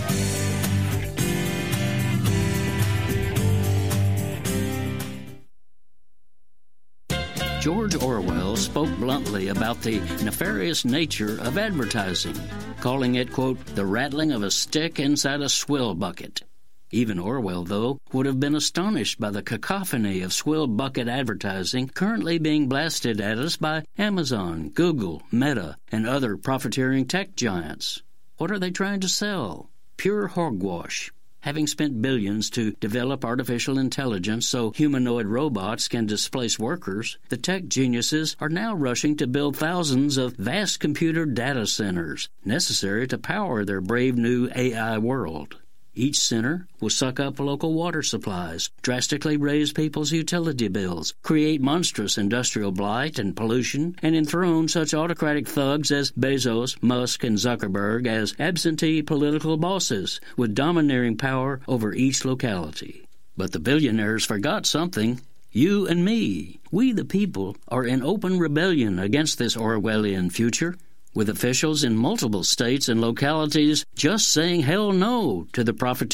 I: George Orwell spoke bluntly about the nefarious nature of advertising, calling it, quote, the rattling of a stick inside a swill bucket. Even Orwell, though, would have been astonished by the cacophony of swill bucket advertising currently being blasted at us by Amazon, Google, Meta, and other profiteering tech giants. What are they trying to sell? Pure hogwash. Having spent billions to develop artificial intelligence so humanoid robots can displace workers, the tech geniuses are now rushing to build thousands of vast computer data centers necessary to power their brave new A I world. Each center will suck up local water supplies, drastically raise people's utility bills, create monstrous industrial blight and pollution, and enthrone such autocratic thugs as Bezos, Musk, and Zuckerberg as absentee political bosses with domineering power over each locality. But the billionaires forgot something. You and me, we the people, are in open rebellion against this Orwellian future, with officials in multiple states and localities just saying hell no to the profiteering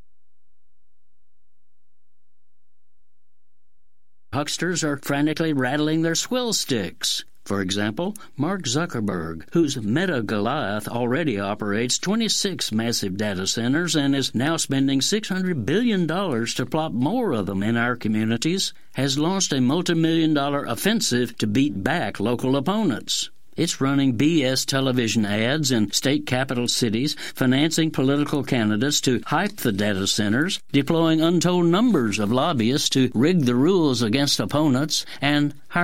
I: hucksters are frantically rattling their swill sticks. For example, Mark Zuckerberg, whose Meta Goliath already operates twenty-six massive data centers and is now spending six hundred billion dollars to plop more of them in our communities, has launched a multi-million dollar offensive to beat back local opponents. It's running B S television ads in state capital cities, financing political candidates to hype the data centers, deploying untold numbers of lobbyists to rig the rules against opponents, and hiring